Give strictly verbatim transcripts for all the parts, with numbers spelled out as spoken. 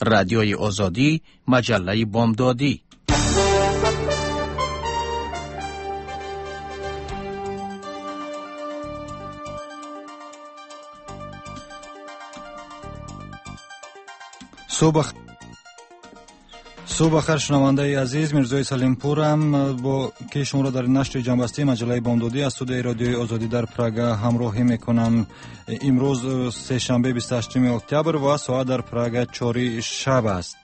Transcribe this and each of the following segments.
رادیوی آزادی، مجله بامدادی. صبح صبح بخیر شنونده عزیز، میرزای سلیم پورم با که شما را در نشر جنبسته مجله بامدادی از استودیوی رادیوی آزادی در پراگ همراهی میکنم. امروز سه شنبه بیست و هشتم اکتبر و ساعت در پراگ چهار شب است.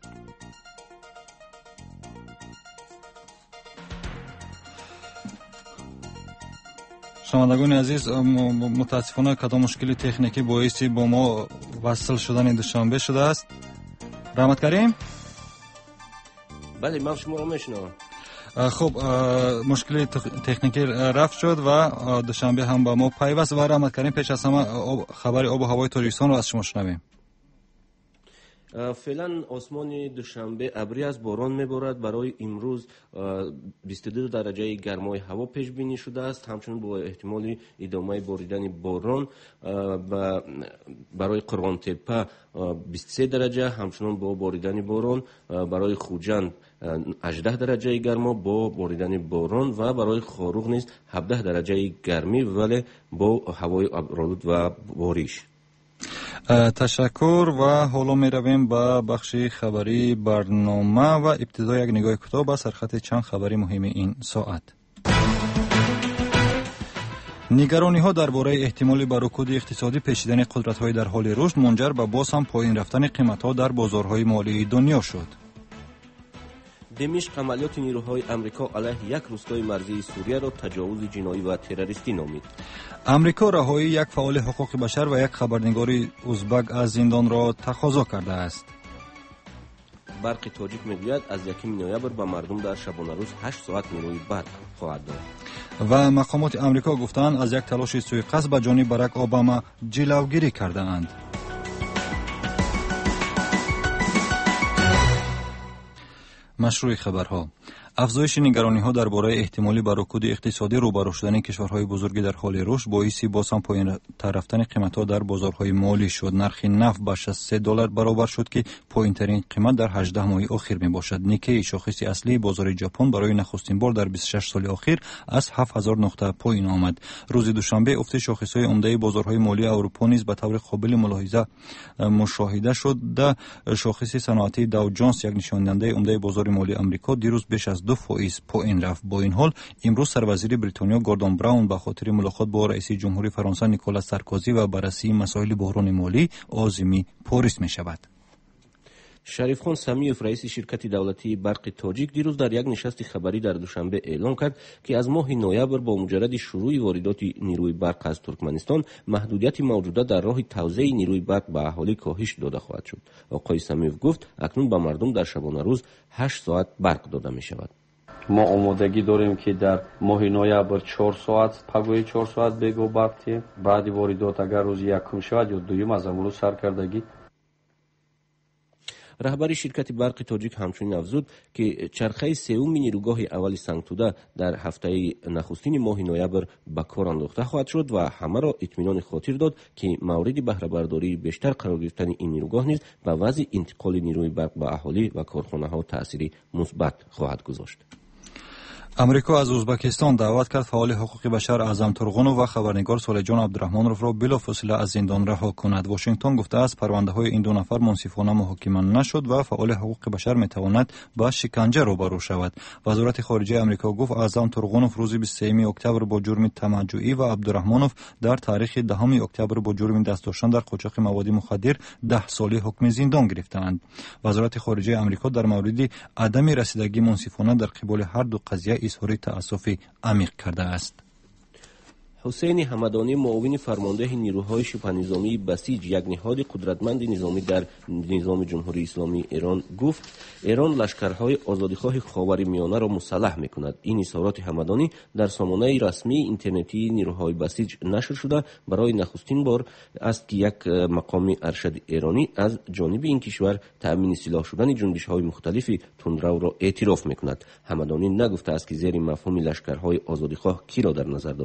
شنوندگان عزیز، متاسفانه کدام مشکل تکنیکی باعث با ما وصل شدن دوشنبه شده است. رحمت کریم؟ بله، من شما رو میشنوم. خب، مشکل تکنیکی رفع شد و دوشنبه هم با ما پیوست. و رحمت کریم، پیش از همه خبر آب و هوای تاجیکستان رو از شما شنویم. فعلا آسمان دوشنبه ابری از باران میبارد. برای امروز بیست و دو درجه گرمای هوا پیش بینی شده است، همچنین با احتمال ادامه باریدن باران. و برای قرغان تپه بیست و سه درجه همچنین با باریدن باران. برای خوجند هجده درجه گرما با باریدن باران و برای خاروق نیز هفده درجه گرمی ولی با هوای ابرآلود و باریش. تشکر. و حالا می رویم به بخش خبری برنامه و ابتدا یک نگاه کوتاه به سرخط چند خبری مهم این ساعت. نگرانی ها درباره احتمال به رکود اقتصادی پیچیدن قدرت های در حال رشد منجر به باز هم پایین رفتن قیمت ها در بازارهای مالی دنیا شد. دمشق عملیات نیروهای امریکا علیه یک روستای مرزی سوریه را تجاوز جنایی و تروریستی نامید. امریکا رهایی یک فعال حقوق بشر و یک خبرنگار ازبک از زندان را تقاضا کرده است. برق تاجیک میگوید از یکم نوامبر به مردم در شبانه روز هشت ساعت نیروی برق خواهد داد. و مقامات امریکا گفتند از یک تلاش سوءقصد به جانب باراک اوباما جلوگیری کرده اند. مشروع خبرها. افزایش نگرانی‌ها درباره احتمالی به رکود اقتصادی روبرو شدن کشورهای بزرگ در حال رشد باعث باز هم پایین‌تر رفتن قیمت‌ها در بازارهای مالی شد. نرخ نفت به شصت و سه دلار برابر شد که پایین‌ترین قیمت در هجده ماه اخیر میباشد. نیکی، شاخص اصلی بازار ژاپن، برای نخستین بار در بیست و شش سال اخیر از هفت هزار نقطه پایین آمد. روز دوشنبه افت شاخص‌های عمده بازارهای مالی اروپا نیز به طور قابل ملاحظه مشاهده شد. در شاخص صنعتی داو جونز، یک نشان‌دهنده عمده بازار مالی آمریکا، دیروز بیش از دو فائز پایین رفت. با این حال امروز سروزیر بریتانیا گوردون براون به خاطر ملاقات با رئیس جمهوری فرانسه نیکولاس سارکوزی و بررسی مسائل بحران مالی عازمی پاریس می شود. شریف خان سمیوف، رئیس شرکت دولتی برق تاجیک، دیروز در یک نشست خبری در دوشنبه اعلام کرد که از ماه نوامبر با مجرد شروع واردات نیروی برق از ترکمنستان محدودیت موجوده در راه توزیع نیروی برق به اهالی کاهش داده خواهد شد. آقای سمیوف گفت اکنون به مردم در شبانه روز هشت ساعت برق داده می شود. ما آمادگی داریم که در ماه نوامبر چهار ساعت پگوی چهار ساعت بگو برق بعد واردات اگر روز یکم شود یا دوم از امروز سرکردگی. رهبر شرکت برق تاجیک همچنین افزود که چرخه سوم نیروگاه اول سنگتوده در هفته نخستین ماه نوامبر به کار انداخته خواهد شد و همه را اطمینان خاطر داد که مورد بهره برداری بیشتر قرار گرفتن این نیروگاه نیز به وضع انتقال نیروی برق به اهالی و کارخانه ها تأثیری مثبت خواهد گذاشت. امریکا از ازبکستان دعوت کرد فعال حقوق بشر اعظم ترغنوف و خبرنگار صالحجان عبدالرحمنوف را بلافاصله از زندان رها کند. واشنگتن گفته است پرونده‌های این دو نفر منصفانه محاکمه نشد و فعال حقوق بشر میتواند با شکنجه روبرو شود. وزارت خارجه امریکا گفت اعظم ترغنوف روز بیست و سوم اکتبر با جرم طمع‌جویی و عبدالرحمنوف در تاریخ دهم اکتبر با جرم دست داشتن در قاچاق مواد مخدر ده ساله حکم زندان گرفتند. وزارت خارجه امریکا در مورد عدم رسیدگی منصفانه در قبال هر دو قضیه اظهار تأسف عمیق کرده است. حسین حمدانی، معاون فرمانده نیروهای شبه نظامی بسیج، یک نهاد قدرتمند نظامی در نظام جمهوری اسلامی ایران، گفت ایران لشکرهای آزادیخواه خاورمیانه را مسلح می‌کند. این اظهارات حمدانی در سامانه رسمی اینترنتی نیروهای بسیج نشر شده برای نخستین بار است که یک مقام ارشد ایرانی از جانب این کشور تأمین سلاح شدن جنبش‌های مختلف تندرو را اعتراف می‌کند. حمدانی نگفته است که زیر مفهوم لشکرهای آزادیخواه کی را در نظر دارد،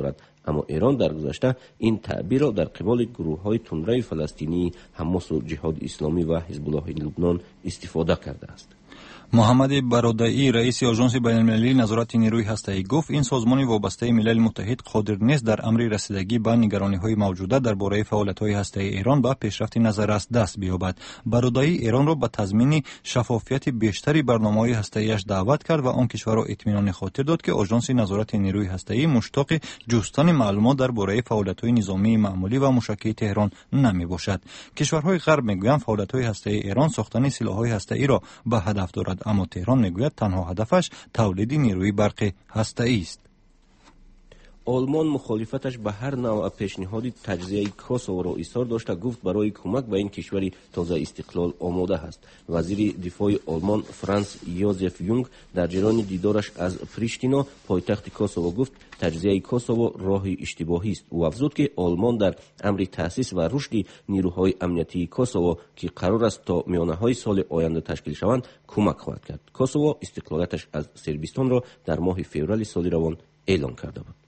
اما ایران در گذشته این تعبیر را در قبال گروه‌های تندروی فلسطینی حماس و جهاد اسلامی و حزب الله لبنان استفاده کرده است. محمد برادعی رئیس آژانس بین‌المللی نظارت نیروی هسته‌ای گفت این سازمان وابسته ملل متحد قادر نیست در امر رسیدگی به نگرانی‌های موجوده درباره فعالیت‌های هسته‌ای ایران با پیشرفت نظر است دست بیابد. برادعی ایران را به تضمین شفافیت بیشتری برنامه‌های هسته‌ایش دعوت کرد و آن کشور را اطمینان خاطر داد که آژانس نظارت نیروی هسته‌ای مشتاق جستن معلومات درباره فعالیت‌های نظامی معمولی و موشکی تهران نمی‌باشد. کشورهای غرب می‌گویند فعالیت‌های هسته‌ای ایران ساختن سلاح‌های هسته‌ای را به هدف دارد، اما تهران میگوید تنها هدفش تولید نیروی برق هسته‌ای است. آلمان مخالفتش به هر نوع پیشنهاد تجزیه کوسوو را ایثار داشته گفت برای کمک به این کشور تازه استقلال آماده است. وزیر دفاع آلمان فرانس یوزف یونگ در جریان دیدارش از پریشتینا پایتخت کوسوو گفت تجزیه کوسوو راه اشتباهی است. او افزود که آلمان در امر تأسیس و رشد نیروهای امنیتی کوسوو که قرار است تا میانه‌های سال آینده تشکیل شوند کمک خواهد کرد. کوسوو استقلالش از صربستان را در ماه فوریه سال روان اعلام کرده بود.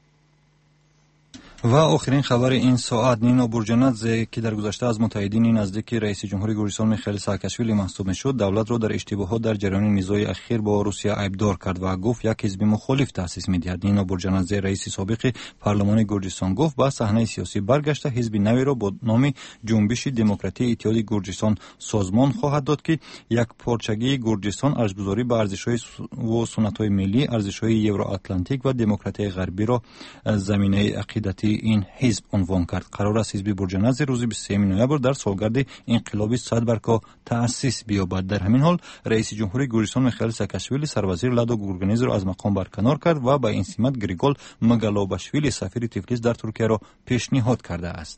و آخرین خبر این ساعت، نینا بورجنادزه که در گذشته از متحدین نزدیک رئیس جمهوری گرجستان میخائیل ساکاشویلی محسوب میشد، دولت را در اشتباهات در جریان نزاع اخیر با روسیه عیبدار کرد و گفت یک حزب مخالف تأسیس می‌دهد. نینا بورجنادزه رئیس سابق پارلمان گرجستان گفت با صحنه سیاسی برگشته حزب نوی را با نام جنبش دموکراتی اتحاد گرجستان سازمان خواهد داد که یک پارچگی گرجستان ارزش‌گذاری به ارزش‌های و سنت‌های ملی، ارزش‌های یوروآتلانتیک و دموکراسی غربی را زمینه عقیدتی این حزب عنوان کرد. قرار است حزب بورجنادزه روز بیست و سوم نوامبر در سالگرد انقلاب صد برکا تأسیس بیابد. در همین حال رئیس جمهوری گرجستان میخائیل ساکاشویلی سروزیر لادو گورگانیز را از مقام برکنار کرد و با این سمت گریگول مگالوباشویلی سفیر تفلیس در ترکیه را پیشنهاد کرده است.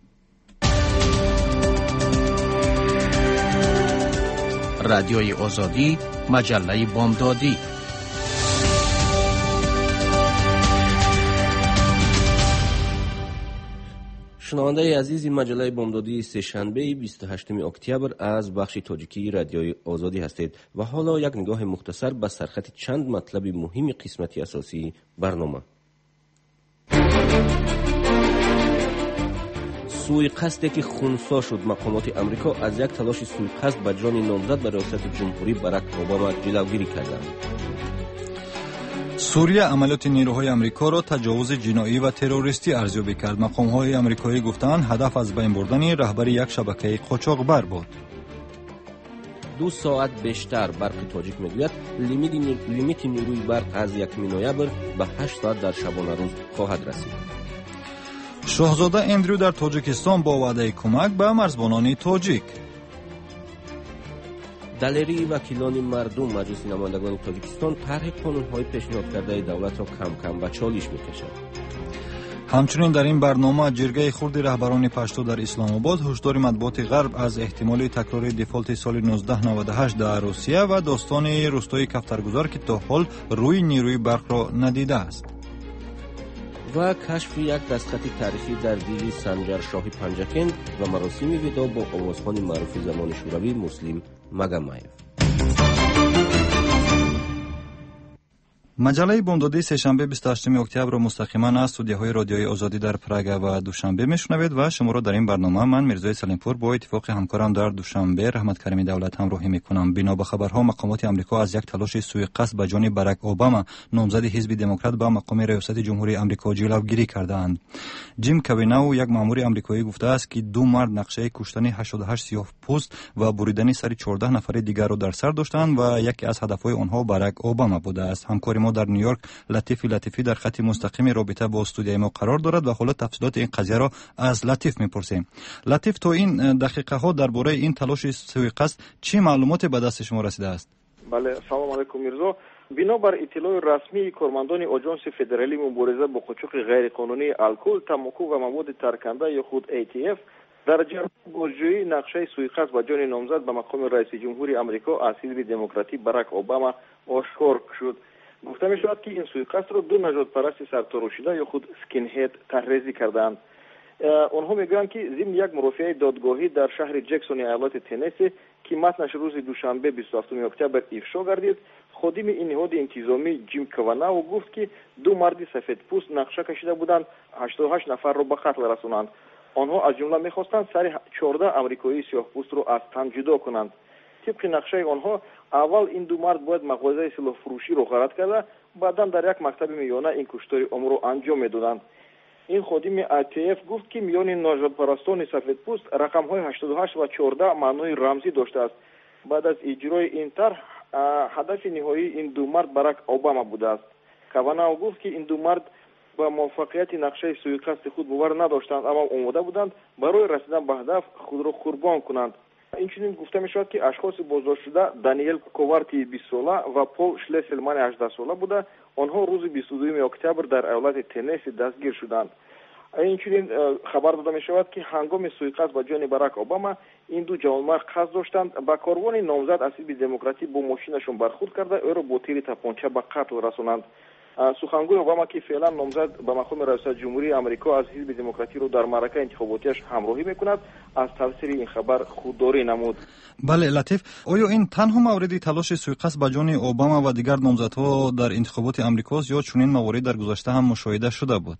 رادیوی آزادی، مجله بامدادی. شنونده عزیز، این مجله بامدادی سه‌شنبه بیست و هشتم اکتبر از بخش تاجیکی رادیوی آزادی هستید و حالا یک نگاه مختصر به سرخط چند مطلب مهم قسمتی اساسی برنامه. سوءقصدی که خنثی شد، مقامات امریکا از یک تلاش سوءقصد به جان نامزد به ریاست جمهوری باراک اوباما جلوگیری کردند. سوریه عملیات نیروهای امریکا را تجاوز جنایی و تروریستی ارزیابی کرد. مقام‌های آمریکایی گفتند هدف از بین بردن رهبر یک شبکه قاچاقبر بود. دو ساعت بیشتر برق تاجیک میگوید لیمیت نیروی برق از یک نوامبر به هشت ساعت در شبانه روز خواهد رسید. شاهزاده اندرو در تاجیکستان با وعده کمک به مرزبانان تاجیک. دلیری وکیلان مردم مجلس نمایندگان تاجیکستان طرح قانون‌های پیشنهاد کرده دولت را کم کم به چالش می‌کشد. همچنین در این برنامه جرگه خرد رهبران پشتو در اسلام آباد هشدار مطبوعات غرب از احتمال تکرار دفالت سال نوزده نود و هشت در روسیه و داستان روستای کفترگذار که تا حال روی نیروی برق را ندیده است. و کشف یک دستخط تاریخی در دیوی سنجر شاهی پنجکن و مراسم ودا با آوازخوان معروف زمان شوروی مسلم مگامایف. مجله بامدادی سه‌شنبه بیست و هشتم اکتبر را مستقیما از استودیوهای رادیوی آزادی در پراگ و دوشنبه میشنوید و شما را در این برنامه من میرزای سلیمپور با اتفاق همکارم در دوشنبه رحمت کریمی دولت همراهی میکنم. بنا به خبرها مقامات آمریکا از یک تلاش سوءقصد به جان باراک اوباما نامزد حزب دموکرات به مقام ریاست جمهوری آمریکا جلوگیری کردند. جیم کوینو یک مأمور آمریکایی گفته است که دو مرد نقشه کشتن هشتاد و هشت سیاه‌پوست و بریدن سر چهارده نفر دیگر را در سر داشتند و یکی از هدفهای آنها باراک اوباما بوده است. همکار ما در نیویورک لطیف لطیفی در خط مستقیم رابطه با استودیوی ما قرار دارد و حالا تفصیلات این قضیه را از لطیف میپرسیم. لطیف، تو این دقیقه ها درباره این تلاش سوءقصد چه معلوماتی به دست شما رسیده است؟ بله، سلام علیکم میرزا. بنابر اطلاع رسمی کارمندان آژانس فدرالی مبارزه با قاچاق غیرقانونی الکل، تنباکو و مواد ترکنده یا خود ای تی اف در جریان بازجویی نقشه سوءقصد به جان نامزد به مقام رئیس جمهوری آمریکا از حزب دموکراتی باراک اوباما آشکار شد. گفته می شود که این سوءقصد را دو نژاد پرست سرتارشیده یا خود سکین هید طرحریزی کردند. آنها میگویند که ضمن یک مرافعه دادگاهی در شهر جکسون ایالت تنسی که متنش روز دوشنبه بیست و هفتم اکتبر افشا گردید، خادم این نهاد انتظامی جیم کواناو گفت که دو مرد سفیدپوست نقشه کشیده بودند هشتاد و هشت نفر را به قتل رسانند. آنها از جمله میخواستند سر چهارده آمریکایی سیاه‌پوست را از تن جدا کنند. طبق نقشه آنها اول این دو مرد باید مغازه سلاح فروشی را غارت کرده، بعدا در یک مکتب میانه این کشتاری عمر را انجام میدادند. این خادم آی تی اف گفت که میان نژاد پرستان سفیدپوست رقم های هشتاد و هشت و چهارده معنای رمزی داشته است. بعد از اجرای این طرح هدف نهایی این دو مرد باراک اوباما بوده است. کواناو گفت که این دو مرد با موفقیت نقشه سوءقصد خود باور نداشتند، اما آماده بودند برای رسیدن به هدف خود را قربان کنند. اینچنین گفته می شود که اشخاص بازداشت شده دانیل کووارتی بیست ساله و پول شلسلمن هجده ساله بوده. آنها روز بیست و دو اکتبر در ایالت تنسی دستگیر شدند. اینچنین خبر داده می شود که هنگام سوءقصد به جان باراک اوباما این دو جوانمرد قصد داشتند با کاروان نامزد از حزب دموکراتی با ماشینشون برخورد کرده او را با تیر تپانچه به قتل رسانند. سخنگوی اوباما که فعلا نامزد به مقام ریاست جمهوری آمریکا از حزب دموکراتی رو در معرکه انتخاباتیش همراهی میکند، از تفسیر این خبر خودداری نمود. بله لطیف، آیا این تنها مورد تلاش سوءقصد به جان اوباما و دیگر نامزدها در انتخابات آمریکاست یا چنین موارد در گذشته هم مشاهده شده بود؟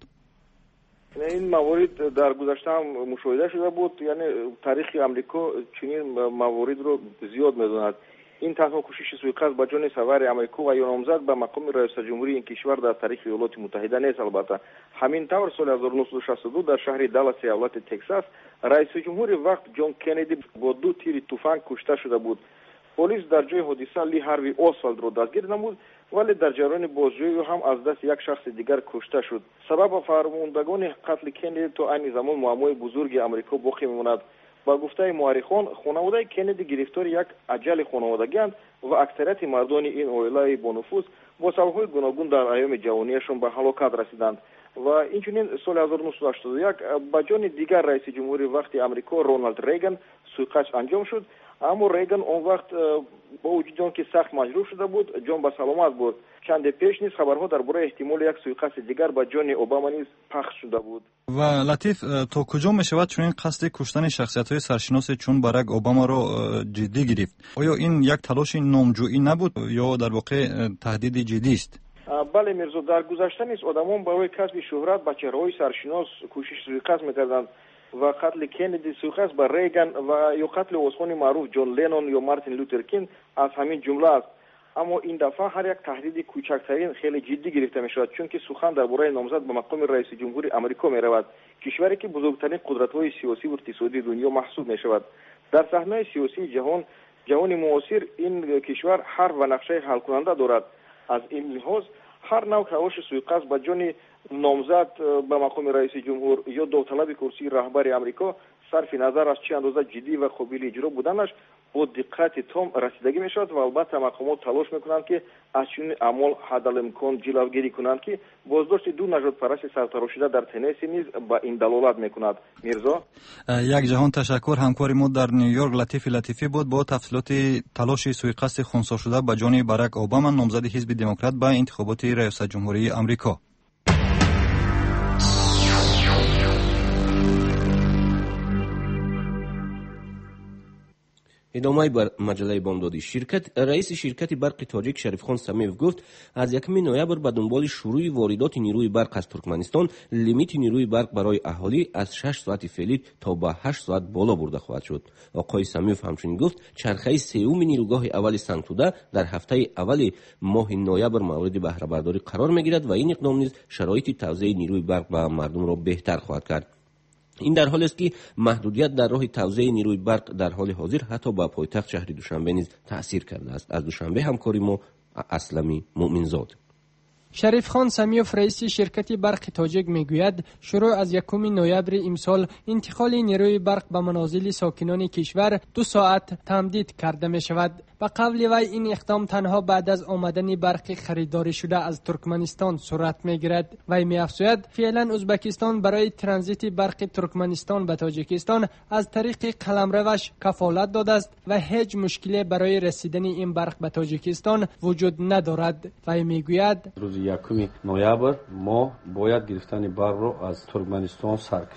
این موارد در گذشته هم مشاهده شده بود، یعنی تاریخ آمریکا چنین موارد رو زیاد میداند. این تنها کوشش سوءقصد به جان سوار آمریکا و یا نامزد به مقام رئیس جمهوری این کشور در تاریخ ایالات متحده نیست. البته همین طور سال هزار و نهصد و شصت و دو در شهر دالاس ایالت تگزاس رئیس جمهور وقت جان کندی با دو تیر تفنگ کشته شده بود. پلیس در جای حادثه لی هاروی اوسوالد را دستگیر نمود، ولی در جریان بازجویی هم از دست یک شخص دیگر کشته شد. سبب فرماندگان قتل کندی تا این زمان معمای بزرگ آمریکا باقی میماند. با گفته مورخان خانواده کندی گرفتار یک اجل خانوادگی اند و اکثریت مردان این عائله با نفوذ با سبب‌های گوناگون در ایام جوانیشان به هلاکت رسیدند. و اینچنین سال هزار و نهصد و هشتاد و یک با جان دیگر رئیس جمهوری وقتی آمریکا رونالد ریگن سوءقصد انجام شد، اما ریگن اون وقت با وجود آنکه سخت مجروح شده بود جان به سلامت بود. چند پیش نیز خبرها درباره احتمال یک سوءقصد دیگر با جان اوباما نیز پخش شده بود. و لطیف، تا کجا می شود چون این قصد کشتن شخصیت‌های سرشناس چون باراک اوباما را جدی گرفت؟ آیا این یک تلاش نامجویی نبود یا در واقع تهدید جدی است؟ بله میرزا، در گذشته نیز آدمان برای کسب شهرت با چهره‌های سرشناس کوشش سوءقصد می‌کردند و قتل کندی سوءقصد با ریگن و یا قتل عثمانی معروف جان لنون یا مارتین لوتر کینگ از همین جمله است. اما این دفعه هر یک تهدید کوچکترین خیلی جدی گرفته می شود، چون که سخن درباره نامزد به مقام رئیس جمهوری آمریکا می رود، کشوری که بزرگترین قدرت‌های سیاسی و اقتصادی دنیا محسوب می شود. در صحنه سیاسی جهان جهان معاصر این کشور هر و نقشه حل کننده دارد. از این لحاظ هر نوع تلاش سوءقصد به جان نامزد به مقام رئیس جمهور یا داوطلب کرسی رهبر آمریکا صرف نظر از چه اندازه جدی و قابل اجرا بودنش با دقت تام رسیدگی می شود و البته مقامات تلاش میکنند که از چنین اعمال حداقل جلوگیری کنند که بازداشت دو نژاد پرست سرتراشیده در تنسی نیز با این دلالت میکند. میرزا یک جهان تشکر. همکار ما در نیویورک لطیف لطیفی بود با تفصیلات تلاش سوءقصد خنثی شده به جان باراک اوباما نامزد حزب دموکرات به انتخابات ریاست جمهوری آمریکا. ادامه بر مجله بامدادی. شرکت رئیس شرکت برق تاجیک شریفخان سمیف گفت از یکم نوامبر به دنبال شروع واردات نیروی برق از ترکمنستان لیمیت نیروی برق برای اهالی از شش ساعت فعلی تا به هشت ساعت بالا برده خواهد شد. آقای سمیف همچنین گفت چرخه سوم نیروگاه اول سنگتوده در هفته اول ماه نوامبر مورد بهره برداری قرار میگیرد و این اقدام نیز شرایط توزیع نیروی برق به مردم را بهتر خواهد کرد. این در حالی است که محدودیت در راه توزیع نیروی برق در حال حاضر حتی با پایتخت شهر دوشنبه نیز تأثیر کرده است. از دوشنبه همکاری ما اسلمی مؤمنزاد. شریفخان سمیوف رئیس شرکت برق تاجیک میگوید شروع از یکم نوامبر امسال انتقال نیروی برق به منازل ساکنان کشور دو ساعت تمدید کرده می شود. به قول وی این اقدام تنها بعد از آمدن برق خریداری شده از ترکمنستان صورت می گیرد. وی می افزاید فعلا ازبکستان برای ترانزیت برق ترکمنستان به تاجیکستان از طریق قلمروش کفالت داده است و هیچ مشکلی برای رسیدن این برق به تاجیکستان وجود ندارد. وی میگوید روز یکم نوامبر ما باید گرفتن برق را از ترکمنستان سر کنیم.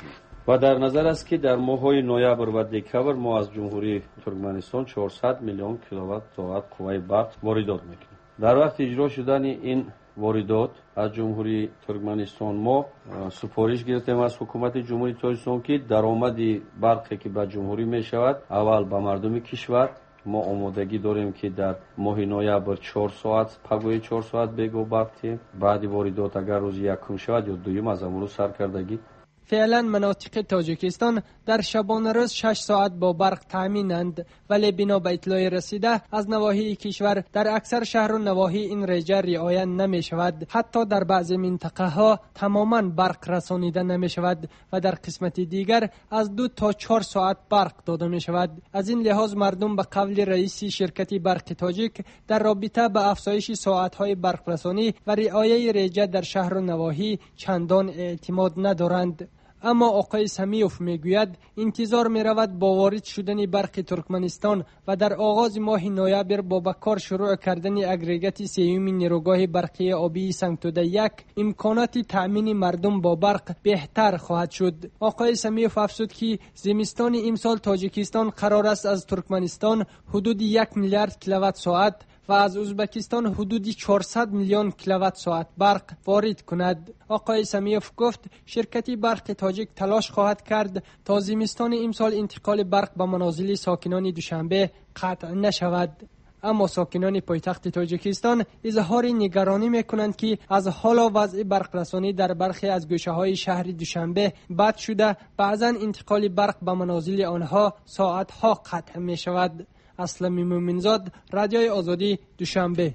و در نظر است که در ماه‌های نوامبر و دکامبر ما از جمهوری ترکمنستان چهارصد میلیون کیلووات ساعت قوه برق واردات میکنیم. در وقت اجرا شدن این واردات از جمهوری ترکمنستان ما سفارش گرفتیم از حکومت جمهوری تاجیکستان که درآمد برقی که به جمهوری می شود اول به مردم کشور ما آمادگی داریم که در ماه نوامبر چهار ساعت پگوی چهار ساعت بگو برق بعد واردات اگر روز یکم شود یا دوم از امروز سرکردگی. فعلا مناطق تاجیکستان در شبانه روز شش ساعت با برق تامینند، ولی بنا به اطلاع رسیده از نواحی کشور در اکثر شهر و نواحی این رژه رعایت نمی شود. حتی در بعضی منطقه ها تماما برق رسانیده نمی شود و در قسمت دیگر از دو تا چهار ساعت برق داده می شود. از این لحاظ مردم به قول رئیس شرکت برق تاجیک در رابطه به افزایش ساعت های برق رسانی و رعایت رژه در شهر و نواحی چندان اعتماد ندارند. اما آقای سمیوف میگوید انتظار می رود با وارد شدن برق ترکمنستان و در آغاز ماه نوامبر با به کار شروع کردن اگریگات سیوم نیروگاه برقی آبی سنگتوده یک امکانات تأمین مردم با برق بهتر خواهد شد. آقای سمیوف افزود که زمستان امسال تاجیکستان قرار است از ترکمنستان حدود یک میلیارد کیلووات ساعت و از ازبکستان حدود چهارصد میلیون کیلووات ساعت برق وارد کند. آقای سمیوف گفت شرکت برق تاجیک تلاش خواهد کرد تا زمستان امسال انتقال برق به منازل ساکنان دوشنبه قطع نشود. اما ساکنان پایتخت تاجیکستان اظهار نگرانی میکنند که از حالا وضع برق رسانی در برخی از گوشه های شهر دوشنبه بد شده، بعضا انتقال برق به منازل آنها ساعت ها قطع می شود. اسلمی مومنزاد، رادیوی آزادی، دوشنبه.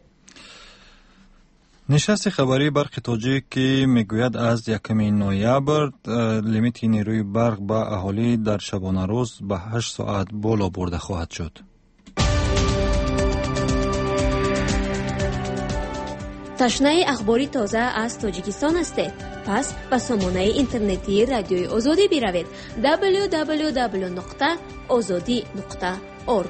نشست خبری برق تاجیک که میگوید از یکم نوامبر لیمیت نیروی برق به اهالی در شبانه روز به هشت ساعت بالا برده خواهد شد. تشنه اخباری تازه از تاجیکستان هستید؟ پس به سامانه اینترنتی رادیوی آزادی بروید دبلیو دبلیو دبلیو نقطه آزادی نقطه اورگ.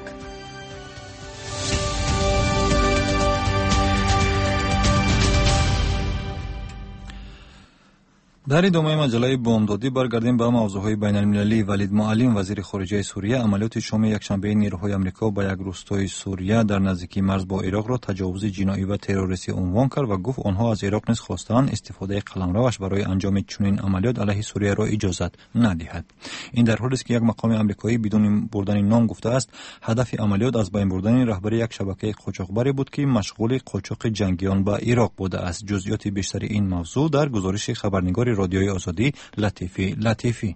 در ادامه مجله بامدادی برگردیم به موضوعهای بین المللی. ولید معلم وزیر خارجه سوریه عملیات شام یکشنبه نیروهای آمریکا به یک روستای سوریه در نزدیکی مرز با عراق را تجاوز جنایی و تروریستی عنوان کرد و گفت آنها از عراق نیز خواستند استفاده قلمروش برای انجام چنین عملیات علیه سوریه را اجازت ندهد. این در حالی است که یک مقام آمریکایی بدون بردن نام گفته است هدف عملیات از بین بردن رهبر یک شبکه قاچاقبری بود که مشغول قاچاق جنگیان به عراق بوده است. جزئیات بیشتر این موضوع در گزارش خبرنگار رادیوی آزادی لطیفی لطیفی.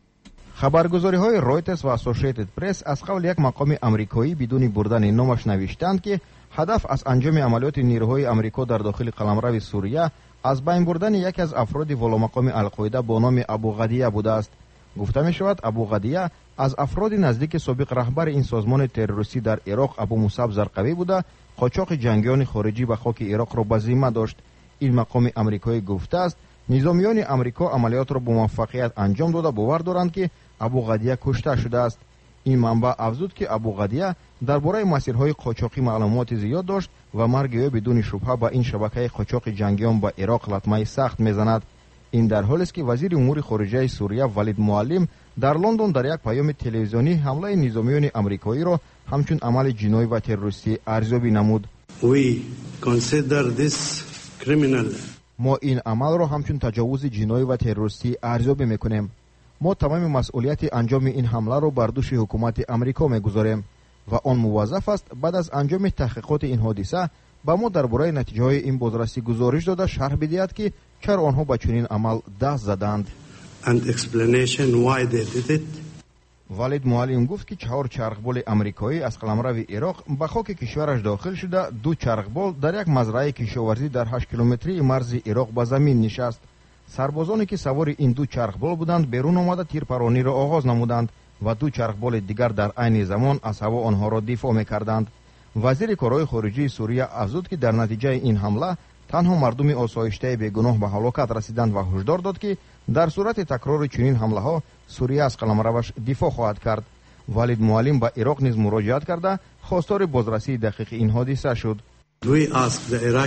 خبرگزاری‌های رویترز و اسوسییتد پرس از قول یک مقام آمریکایی بدون بردن نامش نوشتند که هدف از انجام عملیات نیروهای آمریکا در داخل قلمرو سوریه از بین بردن یکی از افراد والامقام القاعده با نام ابو غدیه بوده است. گفته می شود ابو غدیه از افراد نزدیک سابق رهبر این سازمان تروریستی در عراق ابو مصعب زرقوی بوده قاچاق جنگیان خارجی به خاک عراق را به ذمه داشت. این مقام آمریکایی گفته است نظامیان آمریکا عملیات را با موفقیت انجام داده باور دارند که ابو غدیه کشته شده است. این منبع افزود که ابو غدیه درباره مسیرهای قاچاقی معلومات زیاد داشت و مرگ او بدون شبهه با این شبکه قاچاق جنگیان به عراق لطمه سخت میزند. این در حالی است که وزیر امور خارجه سوریه ولید معلم در لندن در یک پیام تلویزیونی حمله نظامیان آمریکایی را همچون عمل جنایی و تروریستی ارزیابی نمود. We consider this criminal. ما این عمل را همچون تجاوز جنایی و تروریستی ارزیابی میکنیم. ما تمام مسئولیت انجام این حمله را بر دوش حکومت آمریکا میگذاریم و آن موظف است بعد از انجام تحقیقات این حادثه با ما درباره نتیجه های این بازرسی گزارش داده شرح بدهد که چرا آنها به چنین عمل دست زدند. And explanation why they did it. ولید معلم گفت که چهار چرخبال آمریکایی از قلمرو عراق به خاک کشورش داخل شده. دو چرخبال در یک مزرعه کشاورزی در هشت کیلومتری مرز عراق به زمین نشست. سربازانی که سوار این دو چرخبال بودند بیرون آمده تیرپرانی را آغاز نمودند و دو چرخبال دیگر در عین زمان از هوا آنها را دفاع می‌کردند. وزیر کارهای خارجه سوریه افزود که در نتیجه این حمله تنها مردم آسایشته بیگناه به هلاکت رسیدند و هشدار داد که در صورت تکرار چنین حمله ها سوریه از قلمروش دفاع خواهد کرد. ولید معلم به عراق نیز مراجعت کرده خواستار بازرسی دقیق این حادثه شد.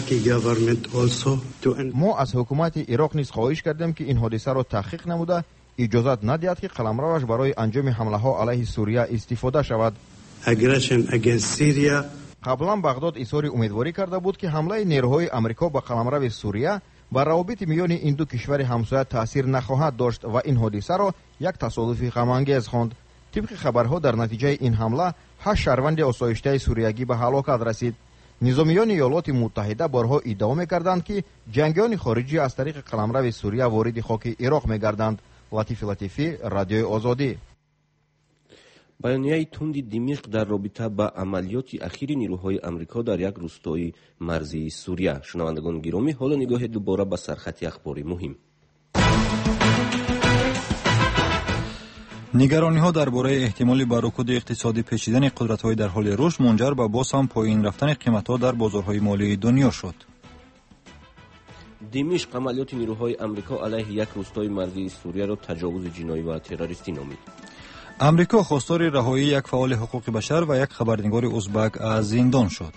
to... ما از حکومت عراق نیز خواهش کردیم که این حادثه را تحقیق نموده اجازت ندهد که قلمروش برای انجام حمله‌ها علیه سوریه استفاده شود. aggression against Syria. قبلا بغداد اظهار امیدواری کرده بود که حمله نیروهای آمریکا به قلمرو سوریه بر روابط میان این دو کشور همسایه تاثیر نخواهد داشت و این حادثه را یک تصادف غم‌انگیز خواند. طبق خبرها در نتیجه این حمله هشت شهروند آسایشته سوریگی به هلاکت رسید. نظامیان ایالات متحده بارها ادعا می‌کردند که جنگیان خارجی از طریق قلمرو سوریه وارد خاک عراق می‌گردند. لطیف لطیفی، رادیوی آزادی. بیانیه تندی دمشق در رابطه با عملیات اخیر نیروهای آمریکا در یک روستای مرزی سوریه. شنوندگان گرامی، حالا نگاه دوباره به سرخط اخباری مهم. نگرانی‌ها درباره احتمال بر رکود اقتصادی پیچیدن قدرت‌های در حال رشد منجر به باز هم پایین رفتن قیمت‌ها در بازارهای مالی دنیا شد. دمشق عملیات نیروهای آمریکا علیه یک روستای مرزی سوریه را تجاوز جنایی و تروریستی نامید. آمریکا خواستار رهایی یک فعال حقوق بشر و یک خبرنگار ازبک از زندان شد.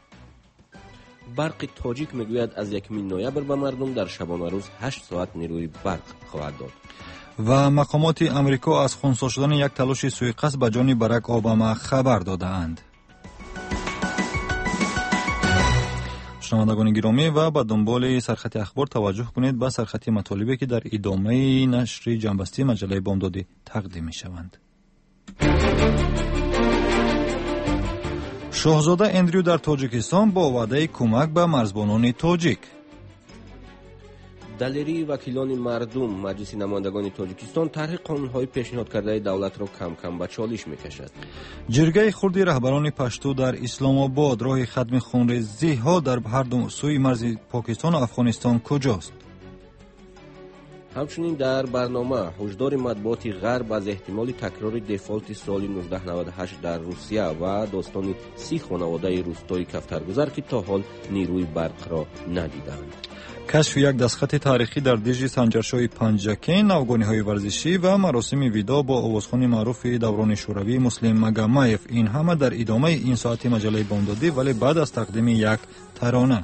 برق تاجیک میگوید از یکم نوامبر به مردم در شبانه روز هشت ساعت نیروی برق خواهد داد. و مقامات آمریکا از خنثی شدن یک تلاش سوءقصد به جان باراک اوباما خبر دادند. شنوندگان گرامی و به دنبال سرخط اخبار توجه کنید به سرخط مطالبی که در ادامه نشر جنبسته مجله بامدادی تقدیم می شوند. شاهزاده اندریو در تاجیکستان با وعده کمک به مرزبانان تاجیک. دلیری وکیلان مردم مجلس نمایندگان تاجیکستان طرح قانون‌های پیشنهاد کرده دولت را کم کم به چالش می‌کشد. جرگه خردی رهبران پشتو در اسلام آباد راه ختم خونریزی‌ها در هر دو سوی مرز پاکستان و افغانستان کجاست؟ همچنین در برنامه هشدار مطبوعات غرب از احتمال تکرار دفالت سال نوزده نود و هشت در روسیه و داستان سی خانواده روستای کفترگذر که تا حال نیروی برق را ندیدند. کشف یک دستخط تاریخی در دیژ سنجرشاه پنجکین، ناوگانی‌های ورزشی و مراسم ویدا با آوازخوان معروف دوران شوروی مسلم مگامایف، این همه در ادامه این ساعت مجله بامدادی، ولی بعد از تقدیم یک ترانه.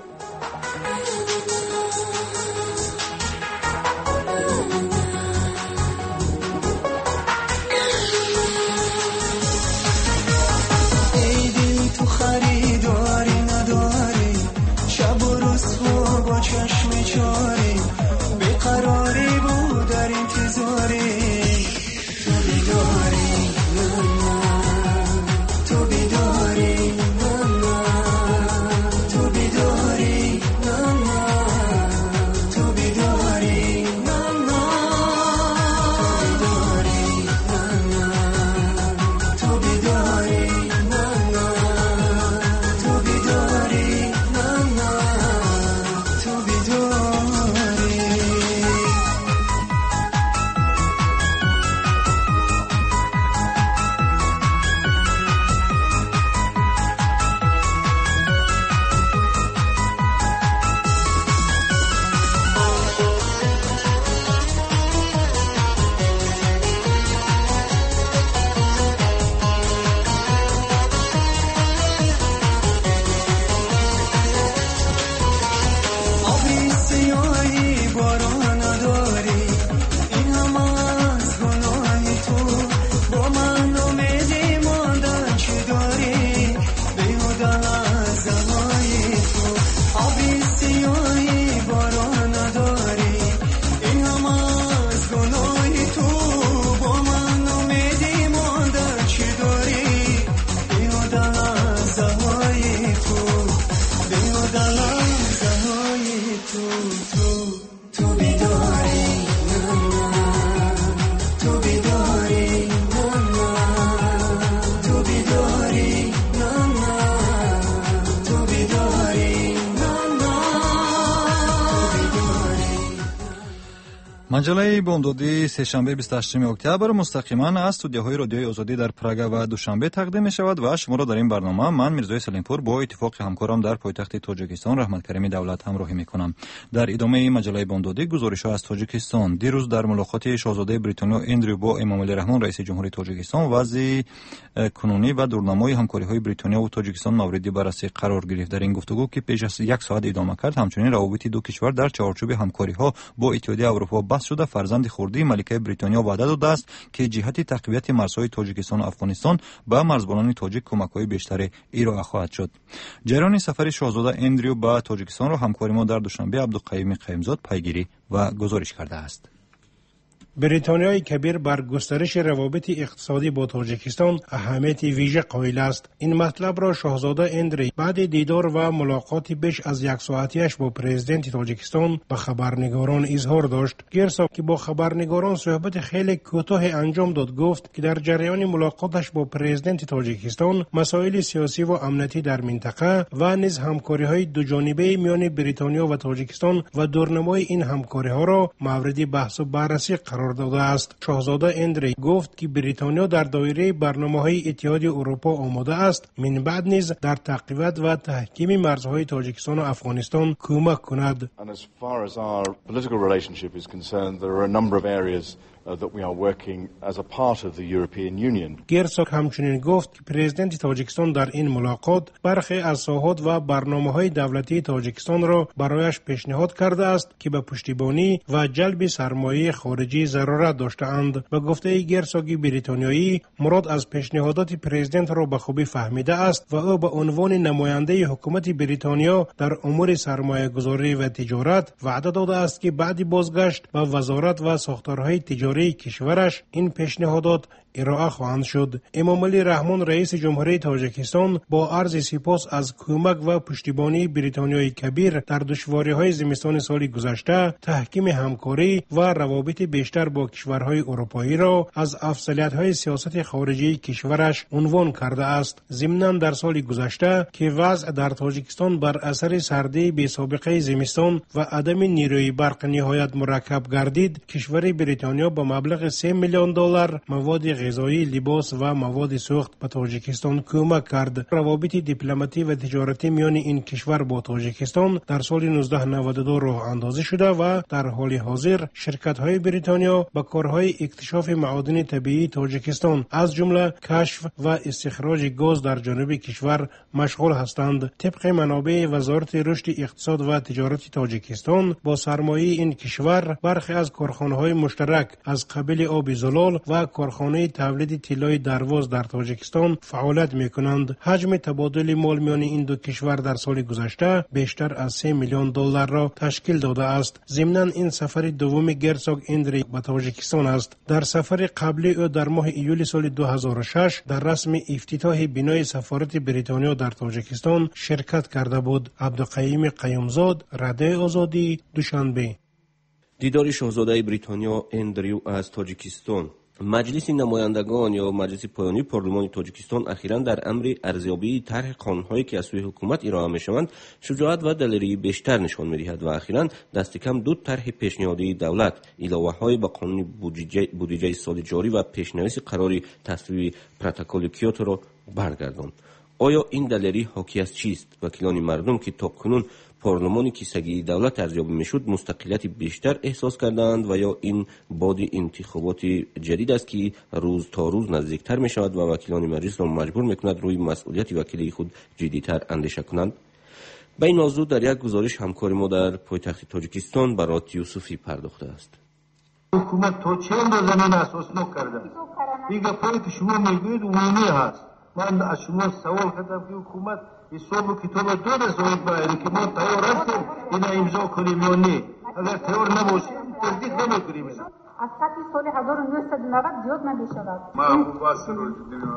مجله بامدادی سه‌شنبه بیست و هشتم اکتبر مستقیما از استودیوهای رادیوی آزادی در پراگ و دوشنبه تقدیم می شود و شما را در این برنامه من میرزای سلیمپور با اتفاق همکارم در پایتخت تاجیکستان رحمت کریمی دولت همراهی می کنم. در ادامه مجله بامدادی گزارش‌ها از تاجیکستان. دیروز در ملاقات شاهزاده بریتانیا اندریو با امامعلی رحمان رئیس جمهوری تاجیکستان وضع کنونی و دورنمای همکاری‌های بریتانیا و تاجیکستان مورد بررسی قرار گرفت. در این گفتگو که پیش از یک ساعت ادامه کرد، همچنین روابط دو کشور در چارچوب همکاری‌ها با اتحادیه اروپا شده فرزند خردی ملکه بریتانیا وعده داده است که جهت تقویت مرزهای تاجیکستان و افغانستان به مرزبانان تاجیک کمک‌های بیشتر ارائه خواهد شد. جریان سفر شاهزاده اندریو به تاجیکستان را همکاری ما در دوشنبه عبدالقیوم قیومزاد پیگیری و گزارش کرده است. بریتانیای کبیر بر گسترش روابط اقتصادی با تاجیکستان اهمیت ویژه قائل است. این مطلب را شاهزاده اندری بعد دیدار و ملاقاتی بیش از یک ساعتیش با پرزیدنت تاجیکستان با خبرنگاران اظهار داشت. گرسا که با خبرنگاران صحبت خیلی کوتاه انجام داد گفت که در جریان ملاقاتش با پرزیدنت تاجیکستان مسائل سیاسی و امنیتی در منطقه و نیز همکاری‌های دوجانبه میان بریتانیا و تاجیکستان و دورنمای این همکاری‌ها را مورد بحث و بررسی قرار داده است. شاهزاده اندری گفت که بریتانیا در دایره برنامه‌های اتحادیه اروپا آماده است من بعد نیز در تقویت و تحکیم مرزهای تاجیکستان و افغانستان کمک کند. گرساک همچنین گفت که پرزیدنت تاجیکستان در این ملاقات برخی از ساحات و برنامه‌های دولتی تاجیکستان را برایش پیشنهاد کرده است که به پشتیبانی و جلب سرمایه خارجی ضرورت داشته‌اند. به گفته گرساک بریتانیایی مراد از پیشنهادات پرزیدنت را به خوبی فهمیده است و او به عنوان نماینده حکومت بریتانیا در امور سرمایه‌گذاری و تجارت وعده داده است که بعد بازگشت به وزارت و ساختارهای تجاری کشورش این پیشنهادات ارائه خواهند شد. امام علی رحمان رئیس جمهوری تاجیکستان با عرض سپاس از کمک و پشتیبانی بریتانیای کبیر در دشواری‌های زمستان سال گذشته تحکیم همکاری و روابط بیشتر با کشورهای اروپایی را از افضلیت‌های سیاست خارجی کشورش عنوان کرده است. ضمناً در سال گذشته که وضع در تاجیکستان بر اثر سردی بی‌سابقه زمستان و عدم نیروی برق نهایت مرکب گردید، کشور بریتانیا با مبلغ سه میلیون دلار مواد غذایی، لباس و مواد سوخت به تاجیکستان کمک کرد. روابط دیپلماتی و تجارتی میان این کشور با تاجیکستان در سال نوزده نود و دو راه اندازی شده و در حال حاضر شرکت‌های بریتانیا به کارهای اکتشاف معادن طبیعی تاجیکستان از جمله کشف و استخراج گاز در جنوب کشور مشغول هستند. طبق منابع وزارت رشد اقتصاد و تجارت تاجیکستان با سرمایه این کشور برخی از کارخانه‌های مشترک از قبیل آب زلال و کارخانه تولید طلای درواز در تاجیکستان فعالیت می‌کنند. حجم تبادل مال میان این دو کشور در سال گذشته بیشتر از سه میلیون دلار را تشکیل داده است. ضمناً این سفر دوم گرساک اندری به تاجیکستان است. در سفر قبلی او در ماه ایول سال دو هزار و شش در رسم افتتاح بنای سفارت بریتانیا در تاجیکستان شرکت کرده بود. عبدالقیوم قیومزاد، رادیوی آزادی، دوشنبه. دیدار شاهزاده بریتانیا اندریو از تاجیکستان. مجلس نمایندگان یا مجلس پایانی پارلمان تاجیکستان اخیراً در امر ارزیابی طرح قانون‌هایی که از سوی حکومت ارائه می‌شوند شجاعت و دلیری بیشتر نشان می‌دهد و اخیراً دست کم دو طرح پیشنهادی دولت علاوه‌های به قانون بودجه بودجه سال جاری و پیشنویس قرار تصویب پروتکل کیوتو را برگرداند. آیا این دلیری حاکی از چیست؟ وکیلان مردم که تاکنون پارلمانی کیسگی دولت ارزیابی میشد مستقلیت بیشتر احساس کردند و یا این باد انتخابات جدید است که روز تا روز نزدیکتر می شود و وکیلان مجلس را مجبور میکند روی مسئولیت وکیلی خود جدیتر اندیشه کنند؟ به این موضوع در یک گزارش همکار ما در پایتخت تاجیکستان برات یوسفی پرداخته است. حکومت تا چه اندازه زمین اساس نکرده؟ دیگه پایی که شما میگوید عمومی هست. من از شما سوال کردم که حکومت حساب و کتاب دو رسالت باید که ما تیار هستیم اینا امضا کنیم یا نه. اگر تیار نباشیم تصدیق نمیکنیم. از سطح سال هزار و نهصد و نود زیاد نمیشود. ما واسه رو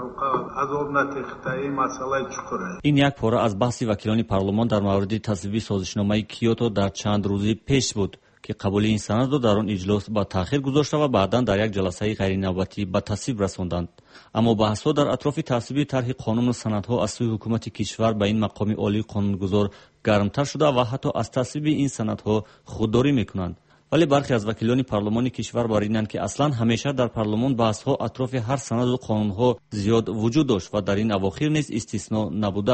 عذاب نتیخته این مسئله چطوره؟ این یک پاره از بحث وکیلان پارلمان در مورد تصویب سازشنامه کیوتو در چند روزی پیش بود که قبول این سند را در آن اجلاس با تأخیر گذاشته و بعداً در یک جلسه غیر نوبتی به تصویب رساندند. اما بحث‌ها در اطراف تصویب طرح قانون و سندها از سوی حکومت کشور به این مقام عالی قانونگذار گرمتر شده و حتی از تصویب این سندها خودداری می‌کنند. ولی برخی از وکیلان پارلمان کشور بر اینند که اصلاً همیشه در پارلمان بحث‌ها اطراف هر سند و قانون‌ها زیاد وجود داشت و در این اواخر نیز استثنا نبوده است.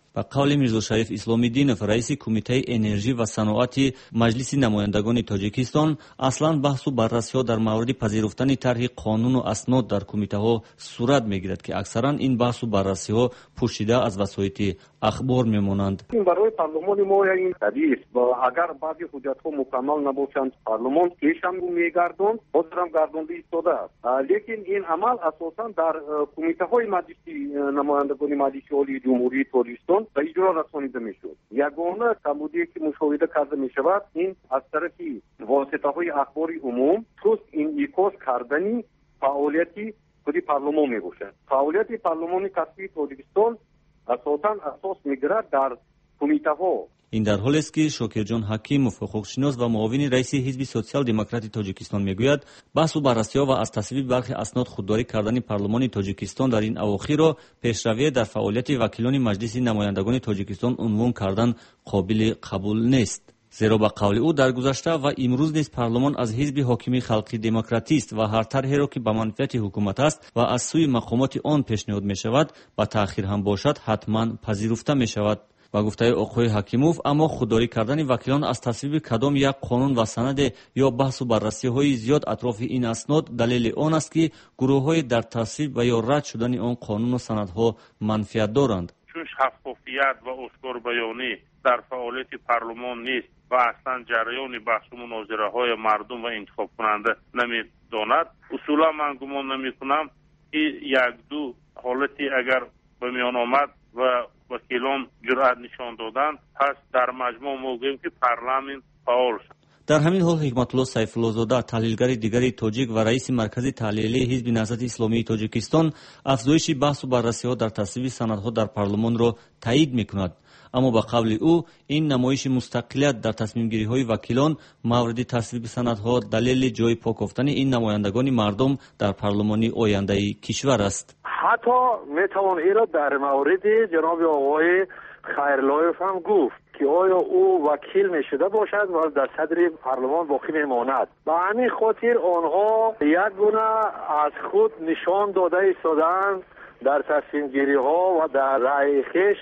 با قول میرزا شریف اسلامی‌دینов رئیس کمیته انرژی و صنعت مجلس نمایندگان تاجیکستان، اصلا بحث و بررسی‌ها در مورد پذیرفتن طرح قانون و اسناد در کمیته‌ها صورت می‌گیرد که اکثرا این بحث و بررسی‌ها پوشیده از وسایط اخبار میمانند. این برای پارلمان ما این طبیعی است و اگر بعضی حجت‌ها مکمل نباشند پارلمان پیشم میگردند بازم گردانده ایستاده است. لیکن این عمل اساساً در کمیته‌های مجلس نمایندگان مجلس عالی جمهوری تاجیکستان به اجرا رسانیده میشد. یگانه کمبودی که مشاهده کرده می شود این از طرف واسطه‌های اخباری عموم خصوص این ایکاس کردنی فعالیتی خودی پارلمان می باشد. فعالیت پارلمان کسبی تاجیکستان اساساً اساس میگیرد در کمیته‌ها. این در حالی است که شاکرجان حکیمov حقوقشناس و معاون رئیس حزب سوسیال دموکرات تاجیکستان میگوید بحث و بررسی‌ها و از تصویب برخی اسناد خودداری کردن پارلمان تاجیکستان در این اواخر را پیشروی در فعالیت وکیلان مجلس نمایندگان تاجیکستان عنوان کردن قابل قبول نیست. زیرا با قول او در گذشته و امروز نیز پارلمان از حزب حاکم خلقی دموکراتی است و هر طرحی را که به منفعت حکومت است و از سوی مقامات آن پیشنهاد می شود با تأخیر هم باشد حتما پذیرفته می شود. با گفته آقای حکیمov اما خودداری کردن وکیلان از تصویب کدام یک قانون و سند یا بحث و بررسی های زیاد اطراف این اسناد دلیل آن است که گروه های در تصویب و یا رد شدن آن قانون و سندها منفعت دارند. چون شفافیت و اشکار بیانی در فعالیت پارلمان نیست و اصلا جریان بحث و مناظره های مردم و انتخاب کننده نمی داند، اصولا من گمان نمی کنم که یک دو حالتی اگر به میان آمد و وکیلان جرأت نشان دادند پس در مجموع ما گوییم که پارلمان فعال شد. در همین حال حکمت الله سیف الله زاده تحلیلگر دیگری تاجیک و رئیس مرکز تحلیلی حزب نهضت اسلامی تاجیکستان افزایش بحث و بررسی‌ها در تصویب سندها در پارلمان را تایید می‌کند. اما با قول او این نمایش مستقلیت در تصمیم گیری های وکیلان مورد تصویب سندها دلیل جای پاک افتن این نمایندگان مردم در پارلمانی آینده کشور است. حتی میتوان این را در مورد جناب آقای خیرلایف هم گفت که آیا او وکیل میشده باشد و در صدر پارلمان باقی میماند. به همین خاطر آنها یک گونه از خود نشان داده ایستادند در تصمیم گیری ها و در رأی خویش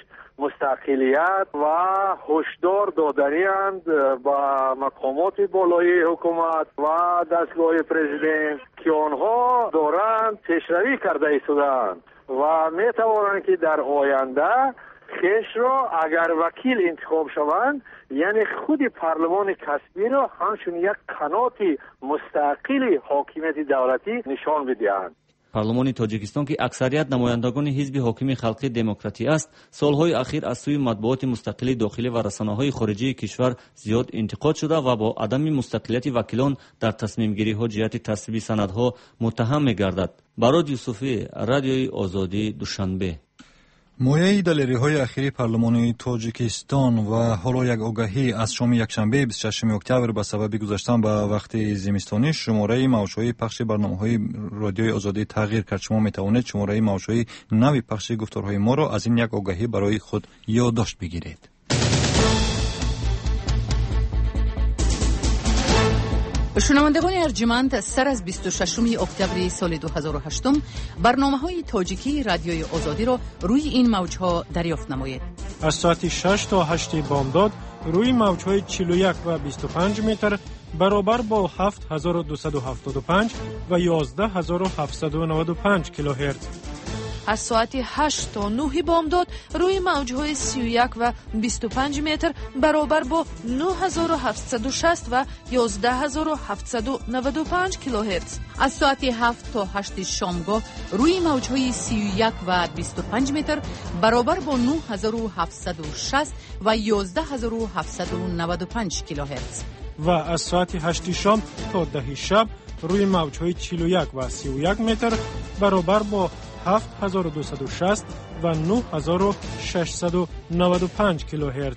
مستقلیت و هشدار دادنی‌اند با مقامات بالای حکومت و دستگاه پرزیدنت که آنها دارند پیشروی کرده ایستادند و میتوانند که در آینده خیش را اگر وکیل انتخاب شوند یعنی خود پارلمان کسبی را همچون یک قنات مستقل حاکمیت دولتی نشان بدهند. پارلمان تاجیکستان که اکثریت نمایندگان حزب حاکم خلقی دموکراتی است، سالهای اخیر از سوی مطبوعات مستقل داخلی و رسانه‌های خارجی کشور زیاد انتقاد شده و با عدم مستقلیت وکیلان در تصمیم گیری ها جهت تصویب سندها متهم می‌گردد. براد یوسفی، رادیوی آزادی، دوشنبه. مویه دلیری های اخیری پارلمان تاجیکستان و حالا یک آگاهی از شام یکشنبه بیست و ششم اکتبر به سبب گذشتن به وقت زمستانی شماره موشهای پخش برنامه‌های رادیوی آزادی تغییر کرد. شما میتوانید شماره موشهای نوی پخش گفتارهای ما را از این یک آگاهی برای خود یادداشت بگیرید. شنوندگان ارجمند، سر از بیست و ششم اکتبر سال دو هزار و هشت برنامه‌های تاجیکی رادیوی آزادی را روی این موج‌ها دریافت نمایید. از ساعت شش تا هشت بامداد روی موج‌های چهل و یک و بیست و پنج متر برابر با هفت هزار و دویست و هفتاد و پنج و یازده هزار و هفتصد و نود و پنج کیلوهرتز. از ساعت هشت تا نه بامداد روی موج‌های سی و یک و بیست و پنج متر برابر با نه هزار و هفتصد و شصت و یازده هزار و هفتصد و نود و پنج کیلوهرتز. از ساعت هفت تا هشت شامگاه روی موج‌های سی و یک و بیست و پنج متر برابر با نه هزار و هفتصد و شصت و یازده هزار و هفتصد و نود و پنج کیلوهرتز. و از ساعت هشت شام تا ده شب روی موج‌های چهل و یک و سی و یک متر برابر با هفت هزار و دویست و شصت و نه هزار و ششصد و نود و پنج کیلوهرتز.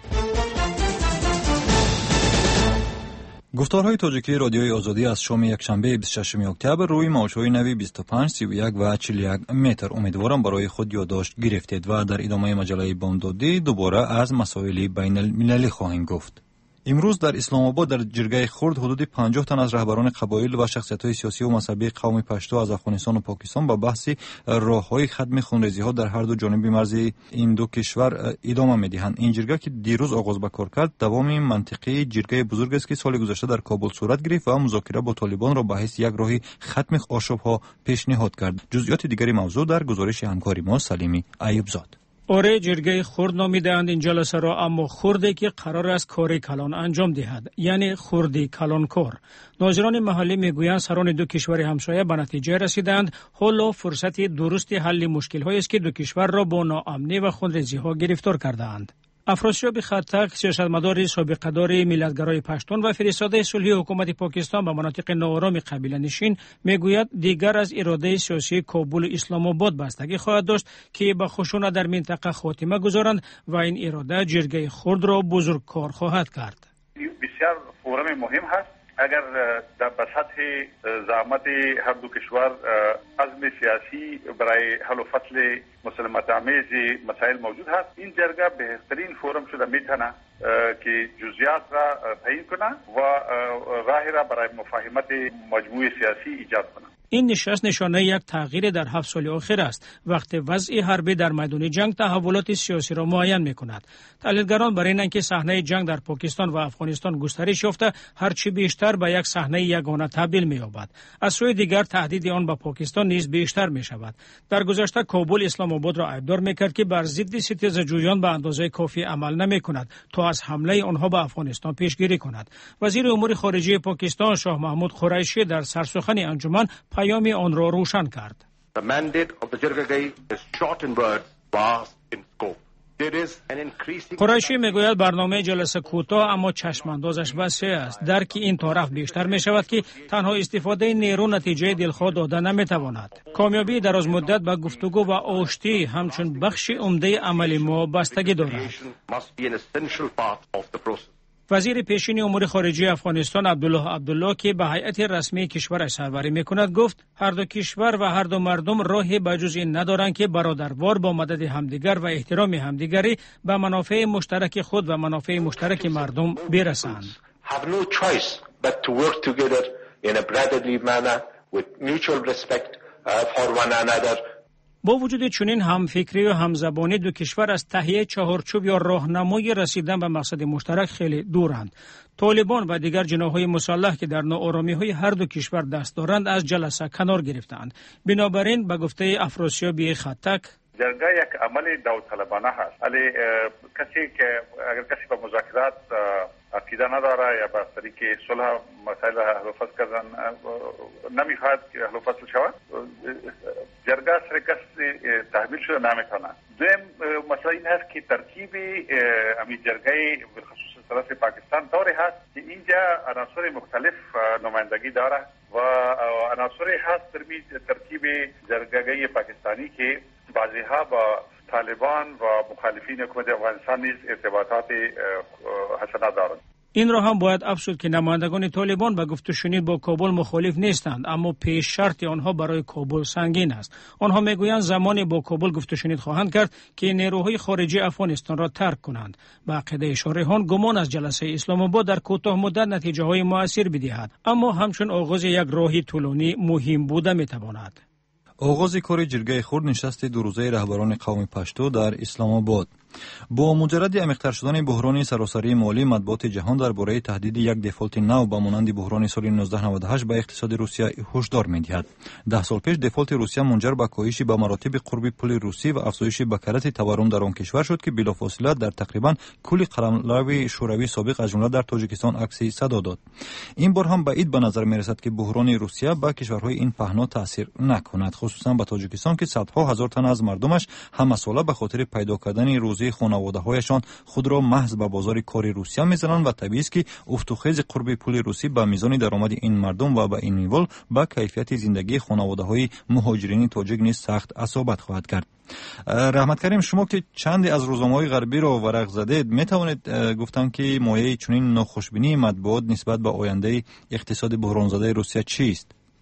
گفتارهای تاجیکی رادیوی آزادی از شام یکشنبه بیست و ششم اکتبر روی موج‌های نوی بیست و پنج، سی و یک و چهل و یک متر. امیدوارم برای خود یادداشت گرفتید و در ادامه مجله بامدادی دوباره از مسائل بین المللی خواهیم گفت. امروز در اسلام آباد در جرگه خرد حدود پنجاه تن از رهبران قبایل و شخصیت‌های سیاسی و مذهبی قوم پشتو از افغانستان و پاکستان با بحث راه‌های ختم خونریزی‌ها در هر دو جانب مرز این دو کشور ادامه می‌دهند. این جرگه که دیروز آغاز به کار کرد دوام منطقی جرگه بزرگ است که سال گذشته در کابل صورت گرفت و مذاکره با طالبان را به حیث یک راه ختم آشوب‌ها پیشنهاد کرد. جزئیات دیگری موضوع در گزارش همکاری ما سلیمی ایوبزاد. آره، جرگه خرد نامیده‌اند این جلسه را، اما خردی که قرار است کاری کلان انجام دهد، یعنی خردی کلانکار. ناظران محلی میگویند سران دو کشور همسایه به نتیجه رسیدند حالا فرصت درست حل مشکل‌هایی است که دو کشور را با ناامنی و خونریزی‌ها گرفتار کرده‌اند. افراسیاب خطک، سیاستمدار سابقه‌دار ملیت‌گرای پشتون و فرستاده صلحی حکومت پاکستان به مناطق ناآرام قبیله نشین، میگوید دیگر از اراده سیاسی کابل و اسلام آباد بستگی خواهد داشت که به خشونت در منطقه خاتمه گذارند و این اراده جرگه خرد را بزرگکار خواهد کرد. بسیار فورم مهم هست. اگر در سطح زحمت هر دو کشور عزم سیاسی برای حل و فصل مسالمت آمیز مسائل موجود هست، این جرگه بهترین فورم شده میتونه که جزئیات را تعیین کنه و راه را برای مفاهمت مجموعه سیاسی ایجاد کنه. این نشست نشانه یک تغییر در هفت سال اخیر است، وقتی وضع حربی در میدان جنگ تحولات سیاسی را معین می‌کند. تحلیلگران برای اینکه صحنه جنگ در پاکستان و افغانستان گسترش یافته هرچی بیشتر به یک صحنه یگانه تبدیل می‌یابد. از سوی دیگر تهدید آن به پاکستان نیز بیشتر می‌شود. در گذشته کابل اسلام آباد را عیبدار می‌کرد که بر ضد ستیزجویان به اندازه کافی عمل نمی‌کند تا از حمله آنها به افغانستان پیشگیری کند. وزیر امور خارجه پاکستان شاه محمود قریشی در سرسخن انجمن پیامی آن را روشن کرد. The mandate of the Jirgagai is short in words, vast in scope. There is an increasing... قریشی میگوید برنامه جلسه کوتاه اما چشماندازش وسیع است. درک این طرف بیشتر می شود که تنها استفاده نیرو نتیجه دلخواه داده نمی تواند. کامیابی دراز مدت به گفتگو و آشتی همچون بخش عمده عمل ما بستگی دارد. وزیر پیشین امور خارجه افغانستان عبدالله عبدالله که به هیئت رسمی کشورش سربری میکند گفت هر دو کشور و هر دو مردم راهی بجز این ندارند که برادروار با مدد همدیگر و احترام همدیگری به منافع مشترک خود و منافع مشترک مردم برسند. Have no choice but to work together in a brotherly manner with mutual respect for one another. با وجود چنین همفکری و همزبانی دو کشور از تهیه چهارچوب یا راهنمای رسیدن به مقصد مشترک خیلی دورند. طالبان و دیگر جناح‌های مسلح که در ناآرامی‌های هر دو کشور دست دارند از جلسه کنار گرفتند. بنابراین به گفته افراسیاب خطک جرگه یک عمل داوطلبانه هست. ولی کسی که اگر کسی به مذاکرات عقیده نداره یا به طریق صلح مسائل حل و فصل کردن نمیخواد که حل و فصل شود، جرگه سر کسی تحمیل شده نمیتونه. دویم مسئله این هست که ترکیب امی جرگه بالخصوص طرف پاکستان طوری هست که اینجا عناصر مختلف نمایندگی داره و عناصری هست در ترکیب جرگه پاکستانی که بعضی ها با طالبان و مخالفین حکومت افغانستان نیز ارتباطات حسنه دارند. این را هم باید افزود که نمایندگان طالبان به گفت و شنید با کابل مخالف نیستند، اما پیش شرط آنها برای کابل سنگین است. آنها میگویند زمانی با کابل گفت و شنید خواهند کرد که نیروهای خارجی افغانستان را ترک کنند. به عقیده شارحان گمان از جلسه اسلام آباد در کوتاه مدت نتیجه های مؤثر بدهد، اما همچون آغاز یک راهی طولانی مهم بوده میتواند. آغاز کار جرگه خرد نشست دو روزه رهبران قوم پشتو در اسلام آباد. با مجرد عمیق‌تر شدن بحران سراسری مالی، مطبوعات جهان درباره تهدید یک دفالت نو با مانند بحران سال نوزده نود و هشت به اقتصاد روسیه هشدار می‌دهد. ده سال پیش دفالت روسیه منجر به کاهش به مراتب قرب پول روسی و افزایش بکارت تورم در آن کشور شد که بلافاصله در تقریبا کل قلمرو شوروی سابق از جمله در تاجیکستان عکس صدا داد. این بار هم بعید به نظر می‌رسد که بحران روسیه به کشورهای این پهنا تاثیر نکند، خصوصا به تاجیکستان که صدها هزار تن از مردمش همساله به خاطر پیدا کردن روزی خانواده‌هایشان خود را محض به بازار کار روسیه می‌زنند و طبیعی است که افت و خیز قرب پول روسی به میزان درآمد این مردم و به این منوال به کیفیت زندگی خانواده‌های مهاجرین تاجیک نیز سخت اصابت خواهد کرد. رحمت کریم، شما که چندی از روزنامه‌های غربی را ورق زدید، می‌توانید گفتن که مایه چنین ناخوشبینی مطبوعات نسبت به آینده اقتصاد بحران زده روسیه چیست؟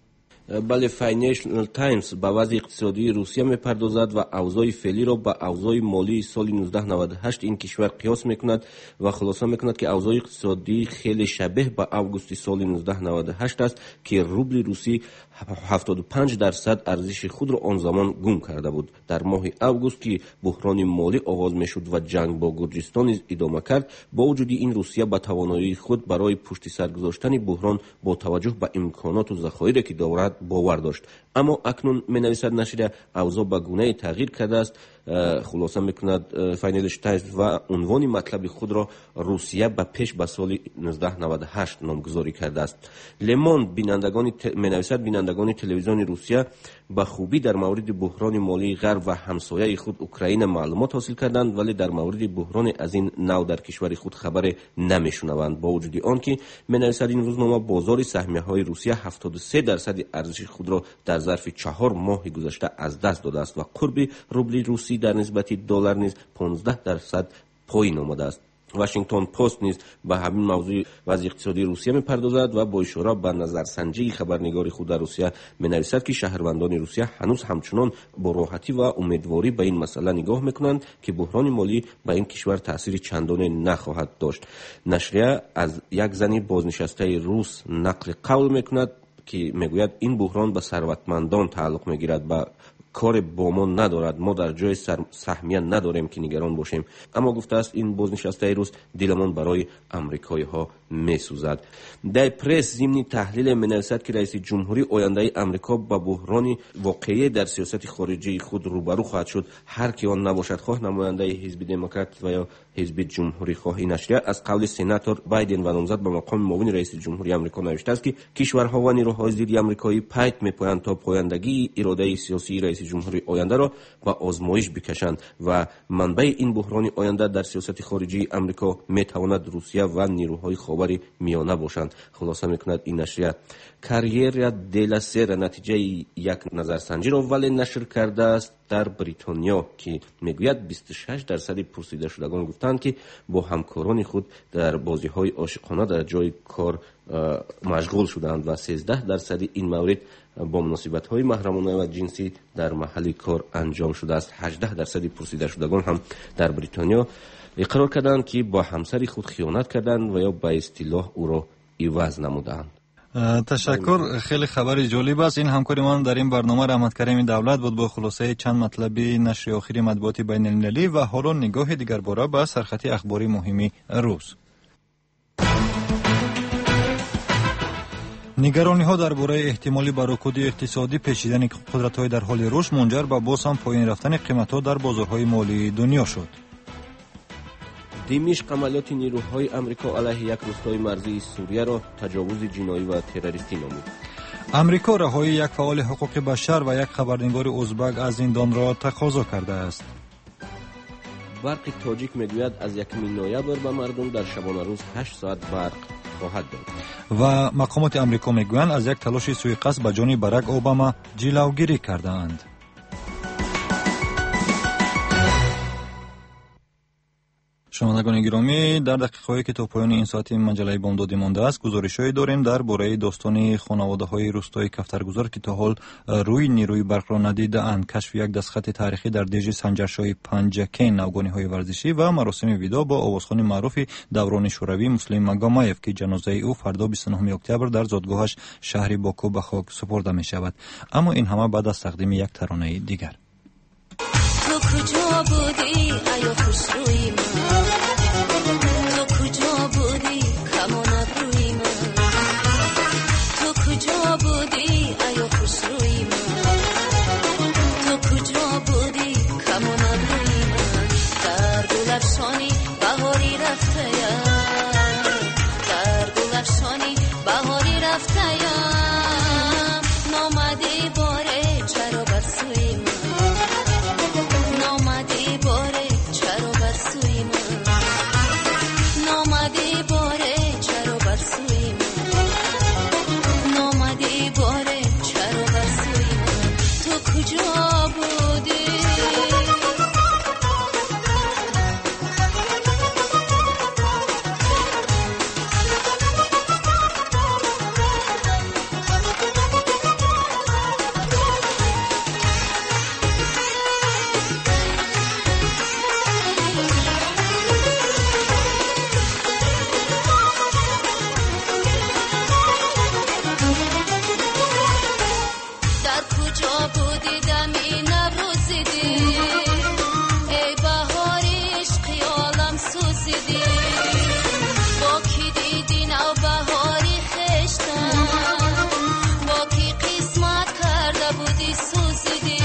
بله، فاینانشل تایمز به وضع اقتصادی روسیه میپردازد و اوضاع فعلی را با اوضاع مالی سال نوزده نود و هشت این کشور قیاس میکند و خلاصه میکند که اوضاع اقتصادی خیلی شبیه به اوگوست سال نوزده نود و هشت است که روبل روسی هفتاد و پنج درصد ارزش خود را آن زمان گم کرده بود. در ماه اوگوست که بحران مالی آغاز میشد و جنگ با گرجستان ادامه کرد، با وجود این روسیه با توانایی خود برای پشت سر گذاشتن بحران با توجه به امکانات و ذخایری که دارد باور داشت. اما اکنون می نویسد نشریه اوضاع به گونه تغییر کرده است. خلاصه میکند فاینانشل تایمز و عنوان مطلب خود را روسیه به پیش به سال نوزده نود و هشت نامگذاری کرده است. لموند بینندگان می نویسد بینندگان تلویزیون روسیه به خوبی در مورد بحران مالی غرب و همسایه خود اوکراین معلومات حاصل کردند، ولی در مورد بحران از این نوع در کشور خود خبر نمیشنوند. با وجود آنکه می نویسد این روزنامه بازار سهمیه های روسیه هفتاد و سه درصد ارزش خود را در ظرف چهار ماه گذشته از دست داده است و قرب روبل روسی در نسبت دلار نیز پانزده درصد پایین آمده است. واشنگتن پست نیز به همین موضوع وضع اقتصادی روسیه میپردازد و با اشاره به نظرسنجی خبرنگار خود در روسیه مینویسد که شهروندان روسیه هنوز همچنان با راحتی و امیدواری به این مسئله نگاه میکنند که بحران مالی به این کشور تاثیر چندانی نخواهد داشت. نشریه از یک زنی بازنشسته روس نقل قول میکند که میگوید این بحران به ثروتمندان تعلق میگیرد، به کار با ما ندارد، ما در جای سهمیه نداریم که نگران باشیم. اما گفته است این بازنشسته روس دلمان برای امریکایی ها میسوزد. در پرس ضمن تحلیل مینویسد که رئیس جمهوری آینده امریکا با بحران واقعی در سیاست خارجی خود روبرو خواهد شد، هر کی آن نباشد، خواه نماینده حزب دموکرات و یا حزب جمهوری خواه. این نشریه از قول سناتور بایدن و نامزد به مقام معاون رئیس جمهوری امریکا نوشته است که کشورها و نیروهای ضد آمریکایی پیت میپویند تا پایندگی اراده سیاسی رئیس جمهوری آینده را به آزمایش بکشند و منبع این بحران آینده در سیاست خارجی امریکا میتواند روسیه و نیروهای خاور میانه باشند. خلاصه میکند این نشریه. کاریر دلا سر نتیجه یک نظرسنجی را ولی نشر کرده است در بریتانیا که میگوید بیست و شش درصد پرسیده شدگان گفتند که با همکاران خود در بازی‌های عاشقانه در جای کار مشغول شدند و سیزده درصد این مورد با مناسبت‌های محرمانه و جنسی در محل کار انجام شده است. هجده درصد پرسیده شدگان هم در بریتانیا اقرار کردند که با همسر خود خیانت کردند و یا به اصطلاح او را عوض نمودند. تشکر، خیلی خبر جالب است. این همکاری ما در این برنامه رحمت کریم دولت بود با خلاصه چند مطلبی نشر آخری مطبوعات بین المللی و حالا نگاه دیگر باره به سرخط اخباری مهمی روز. نگرانی ها درباره احتمالی به رکود اقتصادی پیچیدن قدرت های در حال رشد منجر به باز هم پایین رفتن قیمت ها در بازارهای مالی دنیا شد. دمشق عملیات نیروهای امریکا علیه یک روستای مرزی سوریه را تجاوز جنایی و تروریستی نامید. امریکا رهایی یک فعال حقوق بشر و یک خبرنگار ازبک از زندان را تقاضا کرده است. برق تاجیک میگوید از یکم نوامبر به مردم در شبانه روز هشت ساعت برق خواهد داد. و مقامات امریکا میگویند از یک تلاش سوءقصد به جان باراک اوباما جلوگیری کردند. شنوندگان گرامی، در دقیقه‌هایی که تا پایان این ساعت مجله بامداد مانده است، گزارش‌هایی داریم درباره داستان خانواده‌های روستای کفترگذار که تا حال روی نیروی برق را ندیده‌اند، کشف یک دستخط تاریخی در دژ سنجرشاه پنجکین، نوگانی‌های ورزشی و مراسم ویدا با آوازخوان معروف دوران شوروی مسلم مگامایف که جنازه او فردا بیست و نهم اکتبر در زادگاهش شهر باکو به خاک سپرده می‌شود. اما این همه بعد از تقدیم یک ترانه دیگر. تو کجا بودی آیا خوشروی من، تو کجا بودی کمان ابروی من، تو کجا بودی آیا خوشروی من، تو کجا بودی کمان ابروی من، در گل افشانی بهاری رفته یا، در گل افشانی بهاری رفته یا، نامدی باره چرا بر سوی من، نامدی باره چرا بر سوی من، نامدی باره چرا بر سوی من، نامدی باره چرا بر سوی من، تو کجا بودی؟ سوزیدی با کی دیدی نو بهاری خشتم با کی قسمت کرده بودی سوزیدی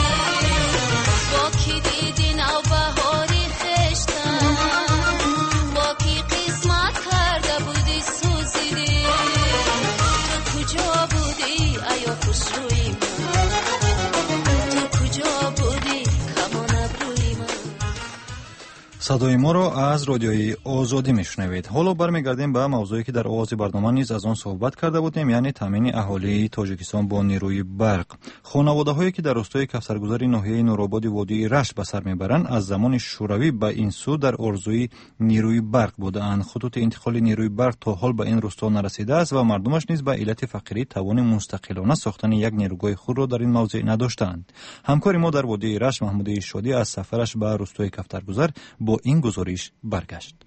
با کی دیدی نو بهاری خشتم با کی قسمت کرده بودی سوزیدی تو کجا بودی ایا خوشروی من تو کجا بودی کمان ابروی من. صدای ما را از رادیوی آزادی میشنوید. حالا برمیگردیم به موضوعی که در آغاز برنامه نیز از آن صحبت کرده بودیم، یعنی تامین اهالی تاجیکستان با نیروی برق. خانواده‌هایی که در روستای کفترگذار ناحیه نورآباد وادی رشت به سر میبرند از زمان شوروی به این سو در آرزوی نیروی برق بودند. خطوط انتقال نیروی برق تا حال به این روستا نرسیده است و مردمش نیز به علت فقیری توان مستقلانه ساختن یک نیروگاه خود را در این موضع نداشتند. همکار ما در وادی رشت محمود شادی از سفرش به روستای کفترگذار با این گزارش برگشت.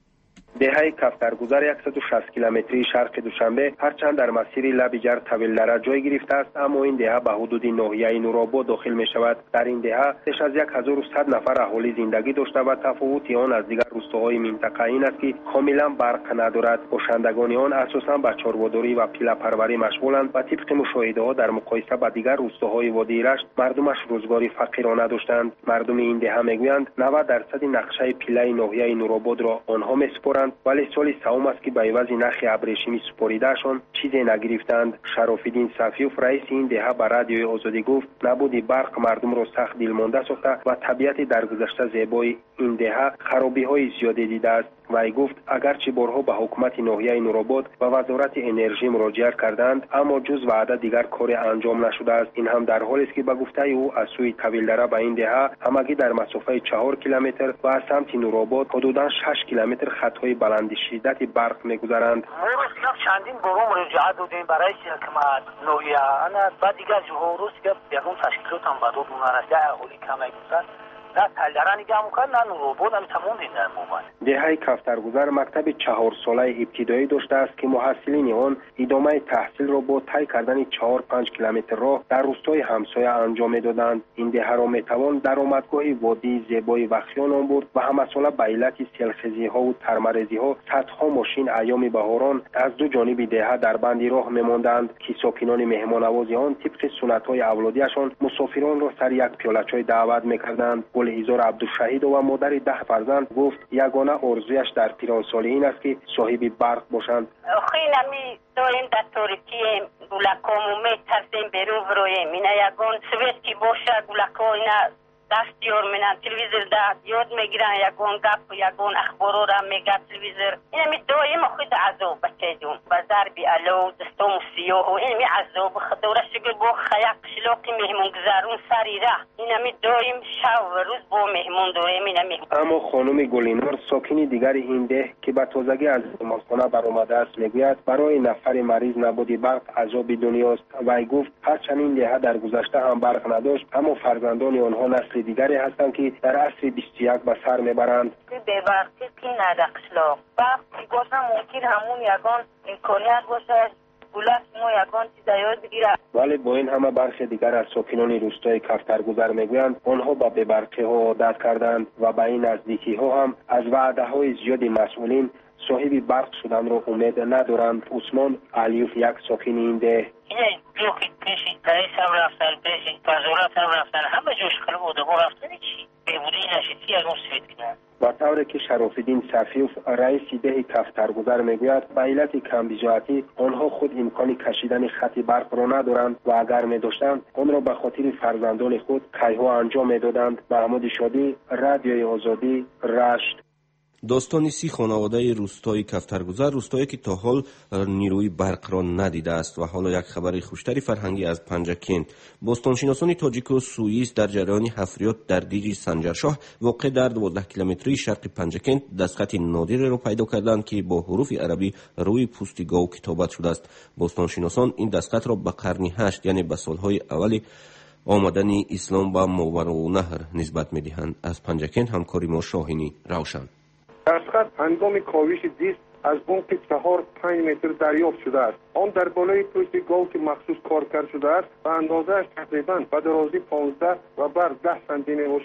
دهه کفترگذار صد و شصت کیلومتری شرق دوشنبه هرچند در مسیر لب جر طویل‌دره جای گرفته است، اما این دهه به حدود ناحیه نورآباد داخل می شود. در این دهه بیش از هزار و صد نفر اهالی زندگی داشته و تفاوت آن از دیگر روستاهای منطقه این است که کاملا برق ندارد. باشندگان آن اساساً به چارواداری و پیله پروری مشغولند و طبق مشاهده ها در مقایسه با دیگر روستاهای وادی رشت مردمش روزگاری فقیرانه داشتند. مردم این دهه میگویند نود درصد نقشه پیله ناحیه نورآباد را آنها میسپارند، ولی سال سوم است که به عوض نخ ابریشمی سپاریدهشان چیزی نگرفتند. شراف‌الدین صفیوف رئیس این دهه به رادیوی آزادی گفت نبود برق مردم را سخت دلمانده ساخته و طبیعت درگذشته زیبای این دهه خرابی‌های زیادی دیده است. وی گفت اگرچه بارها به حکومت ناحیه نورآباد و وزارت انرژی مراجعه کردند، اما جز وعده دیگر کاری انجام نشده است. این هم در حالی است که به گفته او از سوی طویل‌دره به این دهه همگی در مسافه چهار کیلومتر و از سمت نورآباد حدوداً شش کیلومتر خطهای بلندی شدت برق می‌گذرند. ما چندین بار مراجعه دادیم برای حکومت ناحیه انا بعد دیگر جوهروس که بیرون تشکیلات هم بدو دونارسته اهالی کمی گذشت نه تلدره نگاه میکنن نه نورآباد هم تمام دیدن مومن. دهه کفترگذار مکتب چهار ساله ابتدایی داشته است که محصلین آن ادامه تحصیل را با طی کردن چهار پنج کیلومتر راه در روستای همسایه انجام میدادند. این دهه را میتوان درآمدگاه وادی زیبای وخیان آن بود و همساله به علت سیلخیزی ها و ترمریزی ها صدها ماشین ایام بهاران از دو جانب دهه در بندی راه میماندند که ساکنان مهمان نوازی آن طبق سنت های اولادیشان مسافران را سر یک پیاله چای دعوت میکردند. گلهزار عبدالشهید و مادر ده فرزند گفت یگانه آرزویش در پیرانسالی این است که صاحب برق باشند. خیلی داریم در تاریکی گلکامو میترسیم برو برویم اینا یگان سویت که باشه گلکا اینا دستیار منن تلویزر ده یاد میگیرن یگان گپ و یگان اخبارو را میگه تلویزر اینا می دایم خود عذاب بچه جون با ضربی علو دستام سیاه و این می عذاب خدوره شکل با خیق شلاقی مهمون گذارون سری ره اینا می دایم شب و روز با مهمون داریم اینا می. اما خانم گلینار ساکنی دیگر این ده که به تازگی از بیمارخانه برآمده است میگوید برای نفر مریض نبودی برق عذاب دنیاست. وی گفت هرچند این ده در گذشته هم برق نداشت اما فرزندان آنها نسل دیگری هستند که در عصر بیست و یک به سر میبرند. به وقتی که ندقشلا وقتی گوشم ممکن همون یگان امکانیت باشه گلک ما یگان چیز یاد بگیره. ولی با این همه برخی دیگر از ساکنان روستای کفترگذار میگویند آنها با بی‌برقی ها عادت کردند و به این نزدیکی ها هم از وعده های زیادی مسئولین صاحب برق شدن را امید ندارند. عثمان علیوف یک ساکن این ده این بلوکی پیشی رئیس هم رفتن پیشی وزارت هم رفتن همه جوش خلق بوده با رفتن چی بهبودی نشیدی از اون سوید کنن. با طوری که شراف‌الدین صفیوف رئیس ده کفترگذار میگوید به علت کمبیجاتی آنها خود امکان کشیدن خط برق را ندارند و اگر می‌داشتند آن را به خاطر فرزندان خود کیها انجام میدادند. محمود شادی، رادیوی آزادی، رشت. داستان سی خانواده روستای کفترگذار، روستایی که تا حال نیروی برق را ندیده است. و حالا یک خبر خوشتری فرهنگی از پنجکент. باستانشناسان تاجیک و سوئیس در جریان حفریات در دیج سنجرشاه واقع در دوازده کیلومتری شرق پنجکент دستخط نادری را پیدا کردند که با حروف عربی روی پوست گاو کتابت شده است. باستانشناسان این دستخط را به قرن هشت یعنی به سالهای اولی آمدن اسلام به ماوراءالنهر نسبت می‌دهند. از پنجکent همکاری ما شاهینی روشن. دستخط هنگام کاوش دیست از عمق چهار پنج متر دریافت شده است. آن در بالای پشت گاو که مخصوص کار کرده شده است و اندازه‌اش تقریباً به درازی پانزده و بر ده سانتی می باشد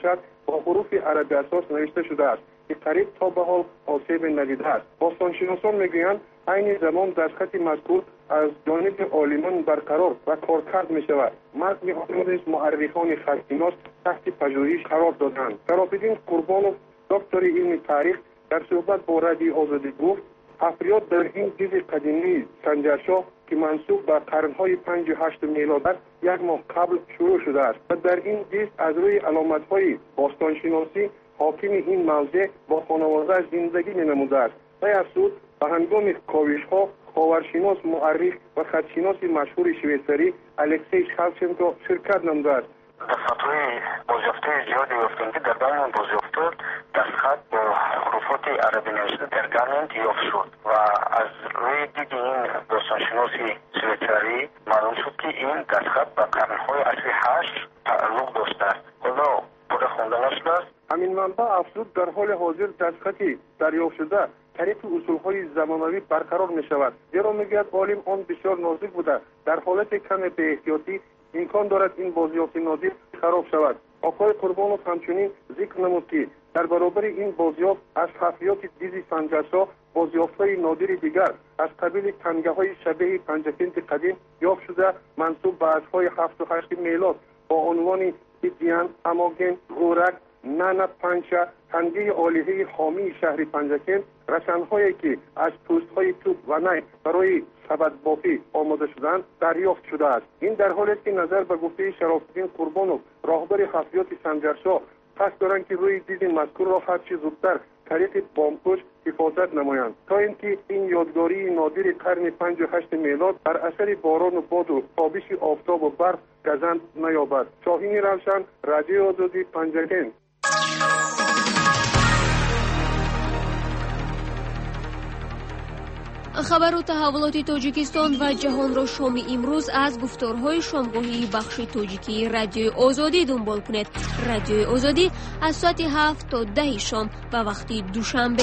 با حروف عربی اساس نوشته شده است که قریب تا به حال آسیب ندیده است. باستانشناسان میگویند عین زمان دستخط مذکور از جانب عالمان برقرار و کارکرد می شود. متن آن نیز مورخان خط‌شناس تحت پژوهش قرار دادند. شراف‌الدین قربانوف دکتر علم تاریخ در صحبت با رادیو آزادی گفت افریاد در این دیز قدیمی سنجرشاه که منسوب به قرنهای پنج و هشت میلاد است یک ماه قبل شروع شده است و در این دیز از روی علامت‌های باستانشناسی حاکم این موضع با خانواده زندگی می‌نموده است. و افزود به هنگام کاوش‌ها خاورشناس مورخ و خط‌شناس مشهور شویسری الکسی شالچنکو شرکت نموده است. دستخط‌های بازیافته زیادی یافتند که در بین بازیافت‌ها دستخط با حروفات عربی نوشته در گرمنت یافت شد و از روی دید این باستانشناسی شویسری معلوم شد که این دستخط به قرن‌های اصلی هشت تعلق داشته است. حالا برای خواندنش است. همین منبع افزود در حال حاضر دستخطی دریافت شده طریق اصولهای زمانوی برقرار می شود. زیرا میگوید عالم آن بسیار نازک بوده در حالت کم به احتیاطی امکان دارد این بازیافت نادر خراب شود. آقای قربانوف همچنین ذکر نمود که در برابر این بازیافت از خفیات دیز سنجرشاه بازیافت‌های نادر دیگر از قبیل تنگه‌های شبیه پنجفنت قدیم یافت شده منسوب به عصرهای هفت و هشت میلاد با عنوان دیان، اماگن، غورک، نانا پنچه، تنگه آلیه حامی شهر پنجکن، رسن‌هایی که از پوست‌های توپ و نی برای سبد بافی آماده شدند دریافت شده است. این در حالی است که نظر به گفته شراف‌الدین قربانوف راهبر خفیات سنجرشاه قصد دارند که روی دید مذکور را هرچه زودتر طریق بامپوش حفاظت نمایند تا اینکه این یادگاری نادر قرن پنج و هشت میلاد بر اثر باران و باد و تابش آفتاب و برف گزند نیابد. شاهین روشن، رادیو آزادی، پنجکن. خبر و تحولات تاجیکستان و جهان را شام امروز از گفتارهای شامگاهی بخش تاجیکی رادیو آزادی دنبال کنید. رادیو آزادی از ساعت هفت تا ده شام به وقت دوشنبه.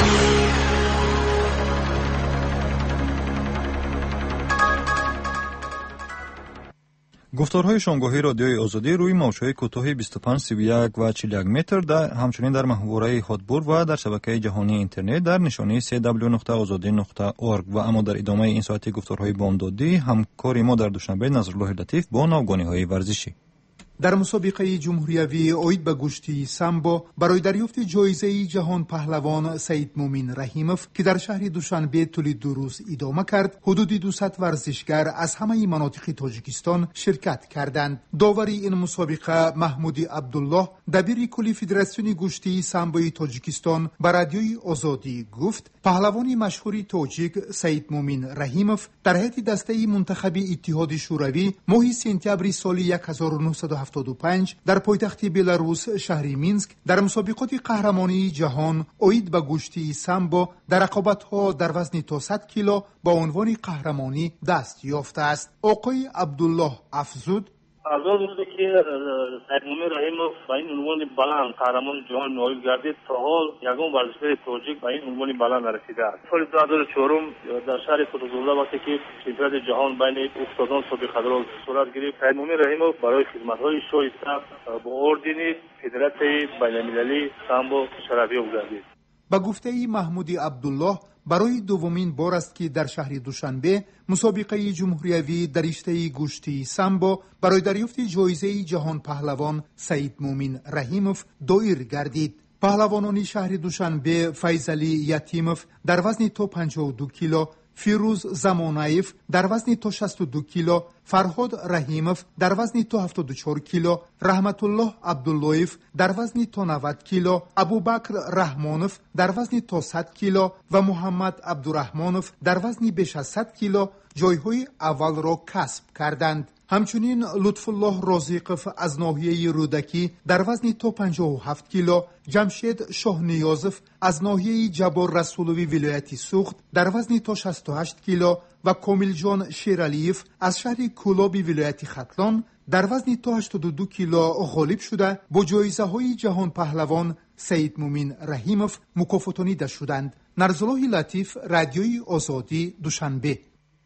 گفتارهای شامگاهی رادیوی آزادی روی موج‌های کوتاه بیست و پنج، سی و یک و چهل و یک متر در همچنین در محوره هاتبور و در شبکه جهانی اینترنت در نشانی دبلیو دبلیو دبلیو نقطه آزادی نقطه اورگ و اما در ادامه این ساعت گفتارهای بامدادی همکاری ما در دوشنبه نظرالله لطیف با نوگانی‌های ورزشی. در مسابقه جمهوریوی اوید به گشتی سامبو برای دریافت جایزه جهان پهلوان سید مومن رحیموف که در شهر دوشنبه طول دو روز ادامه کرد، حدود دویست ورزشگر از همه مناطق تاجیکستان شرکت کردند. داوری این مسابقه محمود عبدالله دبیر کلی فدراسیون گشتی سامبوی تاجیکستان به رادیوی آزادی گفت پهلوان مشهور تاجیک سید مومن رحیموف در هیئت دسته منتخب اتحاد شوروی ماه سپتامبر سال هزار و نهصد و هفتاد و پنج در پایتخت بلاروس شهر مینسک در مسابقات قهرمانی جهان اوید به گشتی سامبو در رقابت‌ها در وزن تا صد کیلو با عنوان قهرمانی دست یافته است. آقای عبدالله افزود از آن روزی که سید مومن رحیموف به این عنوان بلند قهرمان جهان نایل گردید تا حال یگان ورزشکار تاجیک به این عنوان بلند رسیده است. سال دو هزار و چهار در شهر قطب‌الدوله وقتی که چمپیونات جهان بین استادان سابقه‌دار صورت گرفت، سید مومن رحیموف برای خدمت‌های شایسته با اردن فدراسیون بین‌المللی سامبو شرفیاب گردید. با گفته محمود عبدالله برای دومین بار است که در شهر دوشنبه مسابقه جمهوریوی در رشته گشتی سامبو برای دریافت جایزه جهان پهلوان سید مومن رحیموف دایر گردید. پهلوانان شهر دوشنبه فیضعلی یتیموف در وزن تا پنجاه و دو کیلو، فیروز زمانایف در وزن تا شصت و دو کیلو، فرهاد رحیموف در وزن تا هفتاد و چهار کیلو، رحمت الله عبداللهیف در وزن تا نود کیلو، ابوبکر رحمانوف در وزن تا صد کیلو و محمد عبدالرحمانوف در وزن بیش از صد کیلو جایهای اول را کسب کردند. همچنین لطف الله رازقف از ناحیه رودکی در وزن تا پنجاه و هفت کیلو، جمشید شاه نیازف از ناحیه جبار رسولوی ولایت سوخت در وزن تا شصت و هشت کیلو و کامل جان شیرالیف از شهر کولابی ولایت ختلان در وزن تا هشتاد و دو کیلو غالب شده با جایزه های جهان پهلوان سید مومن رحیموف مکافاتانیده شدند. نظرالله لطیف، رادیوی آزادی، دوشنبه.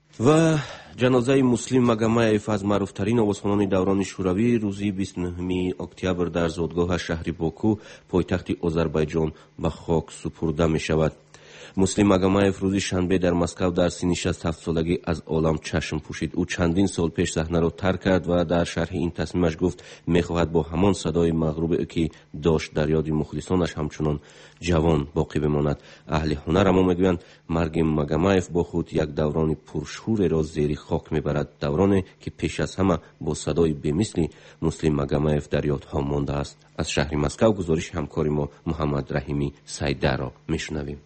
و ҷанозаи Муслим Магомаев аз маъруфтарин овозхонони даврони шӯравӣ рӯзи бисту нӯҳуми октябр дар зодгоҳа шаҳри Боку, пойтахти Озарбойҷон, ба хок супурда мешавад. Муслим Магомаев рӯзи шанбе дар Москав дар синни шасту ҳафт солагӣ аз олам чашм пӯшид. Ӯ чандин сол пеш саҳнаро тарк кард ва дар шарҳи ин тасмимаш гуфт мехоҳад бо ҳамон садои мағрубе ӯ ки дошт дар ёди мухлисонаш ҳамчунон ҷавон боқӣ бимонад. аҳли ҳунар амо мегӯянд марги Магомаев бо худ як даврони пуршӯреро зери хок мебарад, давроне ки пеш аз ҳама бо садои бемисли Муслим Магомаев дар ёдҳо мондааст. аз шаҳри Москав гузориши ҳамкори мо Муҳаммад Раҳими Сайдарро мешунавем.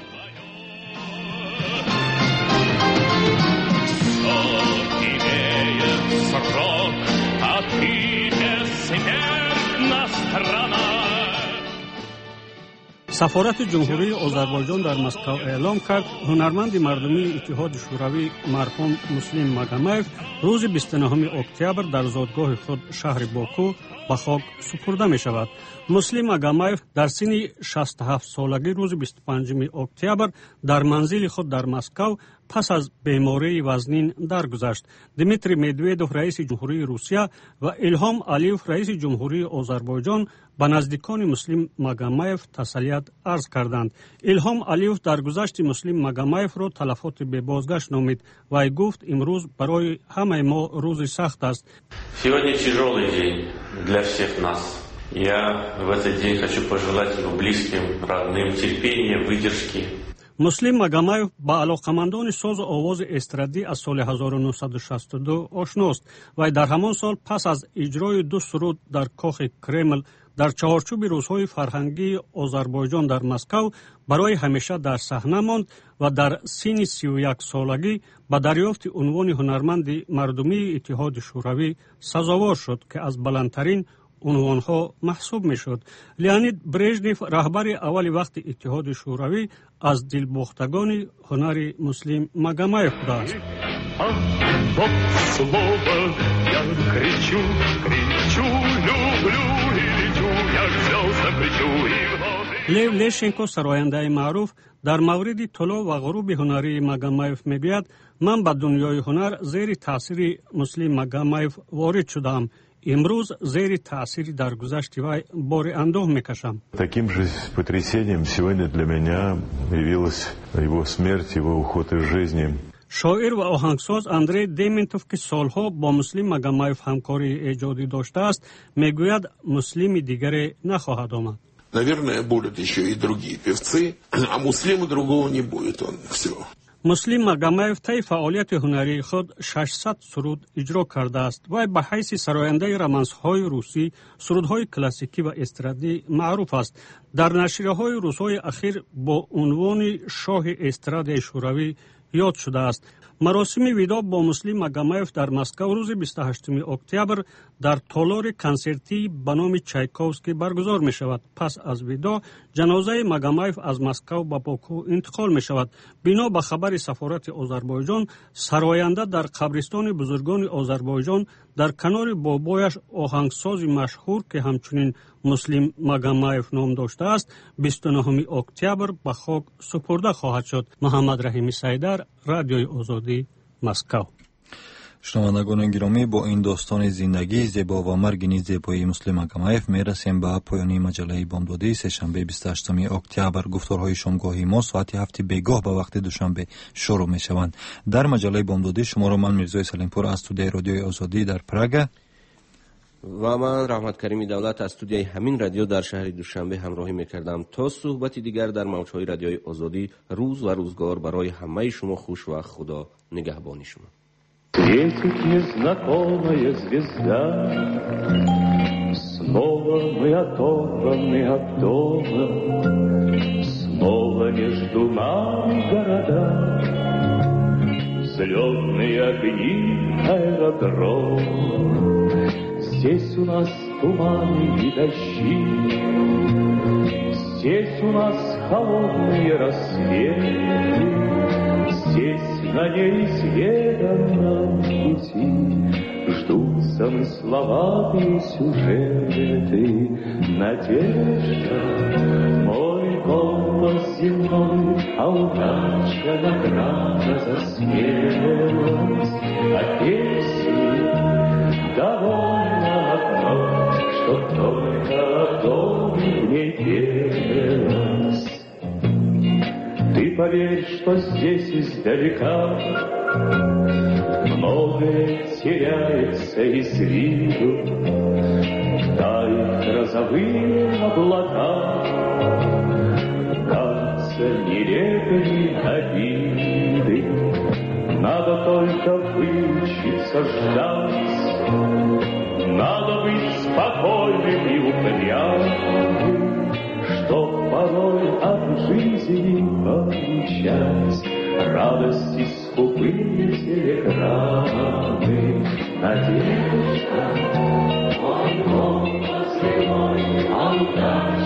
сафорати ҷумҳурии Озарбойҷон дар Москав эълон кард, ҳунарманди мардумии Иттиҳоди Шӯравӣ марҳум Муслим Магомаев рӯзи бисту нӯҳуми октябр дар зодгоҳи худ шаҳри Боку ба хок супурда мешавад. Муслим Магомаев дар синни шасту ҳафт солагӣ рӯзи бисту панҷуми октябр дар манзили худ дар Москав пас аз бемории вазнин даргузашт. Дмитрий Медведев, раиси ҷумҳурии Русия, ва Илҳом Алиев, раиси ҷумҳурии Озарбойҷон, ба наздикони Муслим Магомаев таслият арз карданд. Илҳом Алиев даргузашти Муслим Магомаевро талафоти бебозгашт номид. Вай гуфт имрӯз барои ҳамаи мо рӯзи сахт аст. Сегодня тяжелый день для всех нас. Я в этот день хочу пожелать его близким, родным терпения, выдержки. Муслим Магомаев ба алоқамандони созу овози эстрадӣ аз соли ҳазору нуҳсаду шасту ду ошност. Вай дар ҳамон сол пас аз иҷрои ду суруд дар кохи Кремл дар чаҳорчӯби рӯзҳои фарҳангии Озарбойҷон дар Москав барои ҳамеша дар саҳна монд ва дар синни сию як солагӣ ба дарёфти унвони ҳунарманди мардумии Иттиҳоди Шӯравӣ сазовор шуд, ки аз баландтарин унвонҳо маҳсуб мешуд. Леонид Брежнев, раҳбари аввали вақти Иттиҳоди Шӯравӣ, аз дилбохтагони ҳунари Муслим Магомаев будааст. Лев Лешенко, сарояндаи маъруф, дар мавриди тулӯ ва ғуруби ҳунарии Магомаев мегӯяд: ман ба дунёи ҳунар зери таъсири Муслим Магомаев ворид шудаам. Имрӯз зери таъсири даргузашти вай бори андӯҳ мекашам. Таким же потрясением сегодня для меня явилась его смерть, его уход из жизни. шоир ва оҳангсоз Андрей Дементов, ки солҳо бо Муслим Магомаев ҳамкории эҷодӣ доштааст, мегӯяд муслими дигаре нахоҳад омад. Наверное, будут еще и другие певцы, а Муслима другого не будет, он все. Муслим Магомаев таи фаъолияти ҳунарии худ шашсад суруд иҷро кардааст. Вай ба ҳайси сарояндаи романсҳои русӣ, сурудҳои классикӣ ва эстрадӣ маъруф аст. дар нашрияҳои рӯзҳои ахир бо унвони шоҳи эстрадаи шӯравӣ ёд шудааст. маросими видо бо Муслим Магомаев дар Москав рӯзи бисту ҳаштуми октябр дар толори консертии ба номи Чайковский баргузор мешавад. Пас аз видо ҷанозаи Магомаев аз Москав ба Боку интиқол мешавад. бино ба хабари сафорати Озарбойҷон, сароянда дар қабристони бузургони Озарбойҷон дар канори бобояш оҳангсози машҳур, ки ҳамчунин Муслим Магомаев ном доштааст, бисту нӯҳуми октябр ба хок супурда хоҳад шуд. Муҳаммад Раҳими Сайдар, Радиои Озодӣ, Москав. шунавандагони гиромӣ, бо ин достони зиндагии зебо ва марги низ зебоии Муслим Магомаев мерасем ба поёни маҷалаи бомдодии сешанбе бисту ҳаштуми октябр. гуфторҳои шомгоҳи мо соати ҳафти бегоҳ ба вақти душанбе шурӯъ мешаванд. дар маҷалаи бомдодӣ шуморо ман Мирзои Салимпур аз студияи Радиои Озодӣ дар Прага ва ман Раҳматкарими Давлат аз студияи ҳамин радио дар шаҳри Душанбе ҳамроҳӣ мекардам. то суҳбати дигар дар мавҷҳои Радиои Озодӣ, рӯз ва рӯзгор барои ҳамаи шумо хуш ва худо нигаҳбони шумо. Светит незнакомая звезда, снова мы оторваны от дома, снова между нами города, взлетные огни аэродрома. Здесь у нас туманы и дожди, здесь у нас холодные рассветы, здесь на неизведанном пути ждут замысловатые сюжеты. Надежда, мой голос земной, а удача награда за смелость, а песни довольно одно, что только о том не пелось. Ты поверь, что здесь издалека многое теряется из виду, тают грозовые облака, кажется нелепыми обиды. Надо только выучиться ждать, надо быть спокойным и упрямым, чтоб порой от жизни получать радости скупые телеграммы. Надежда, он возле мой алтарь.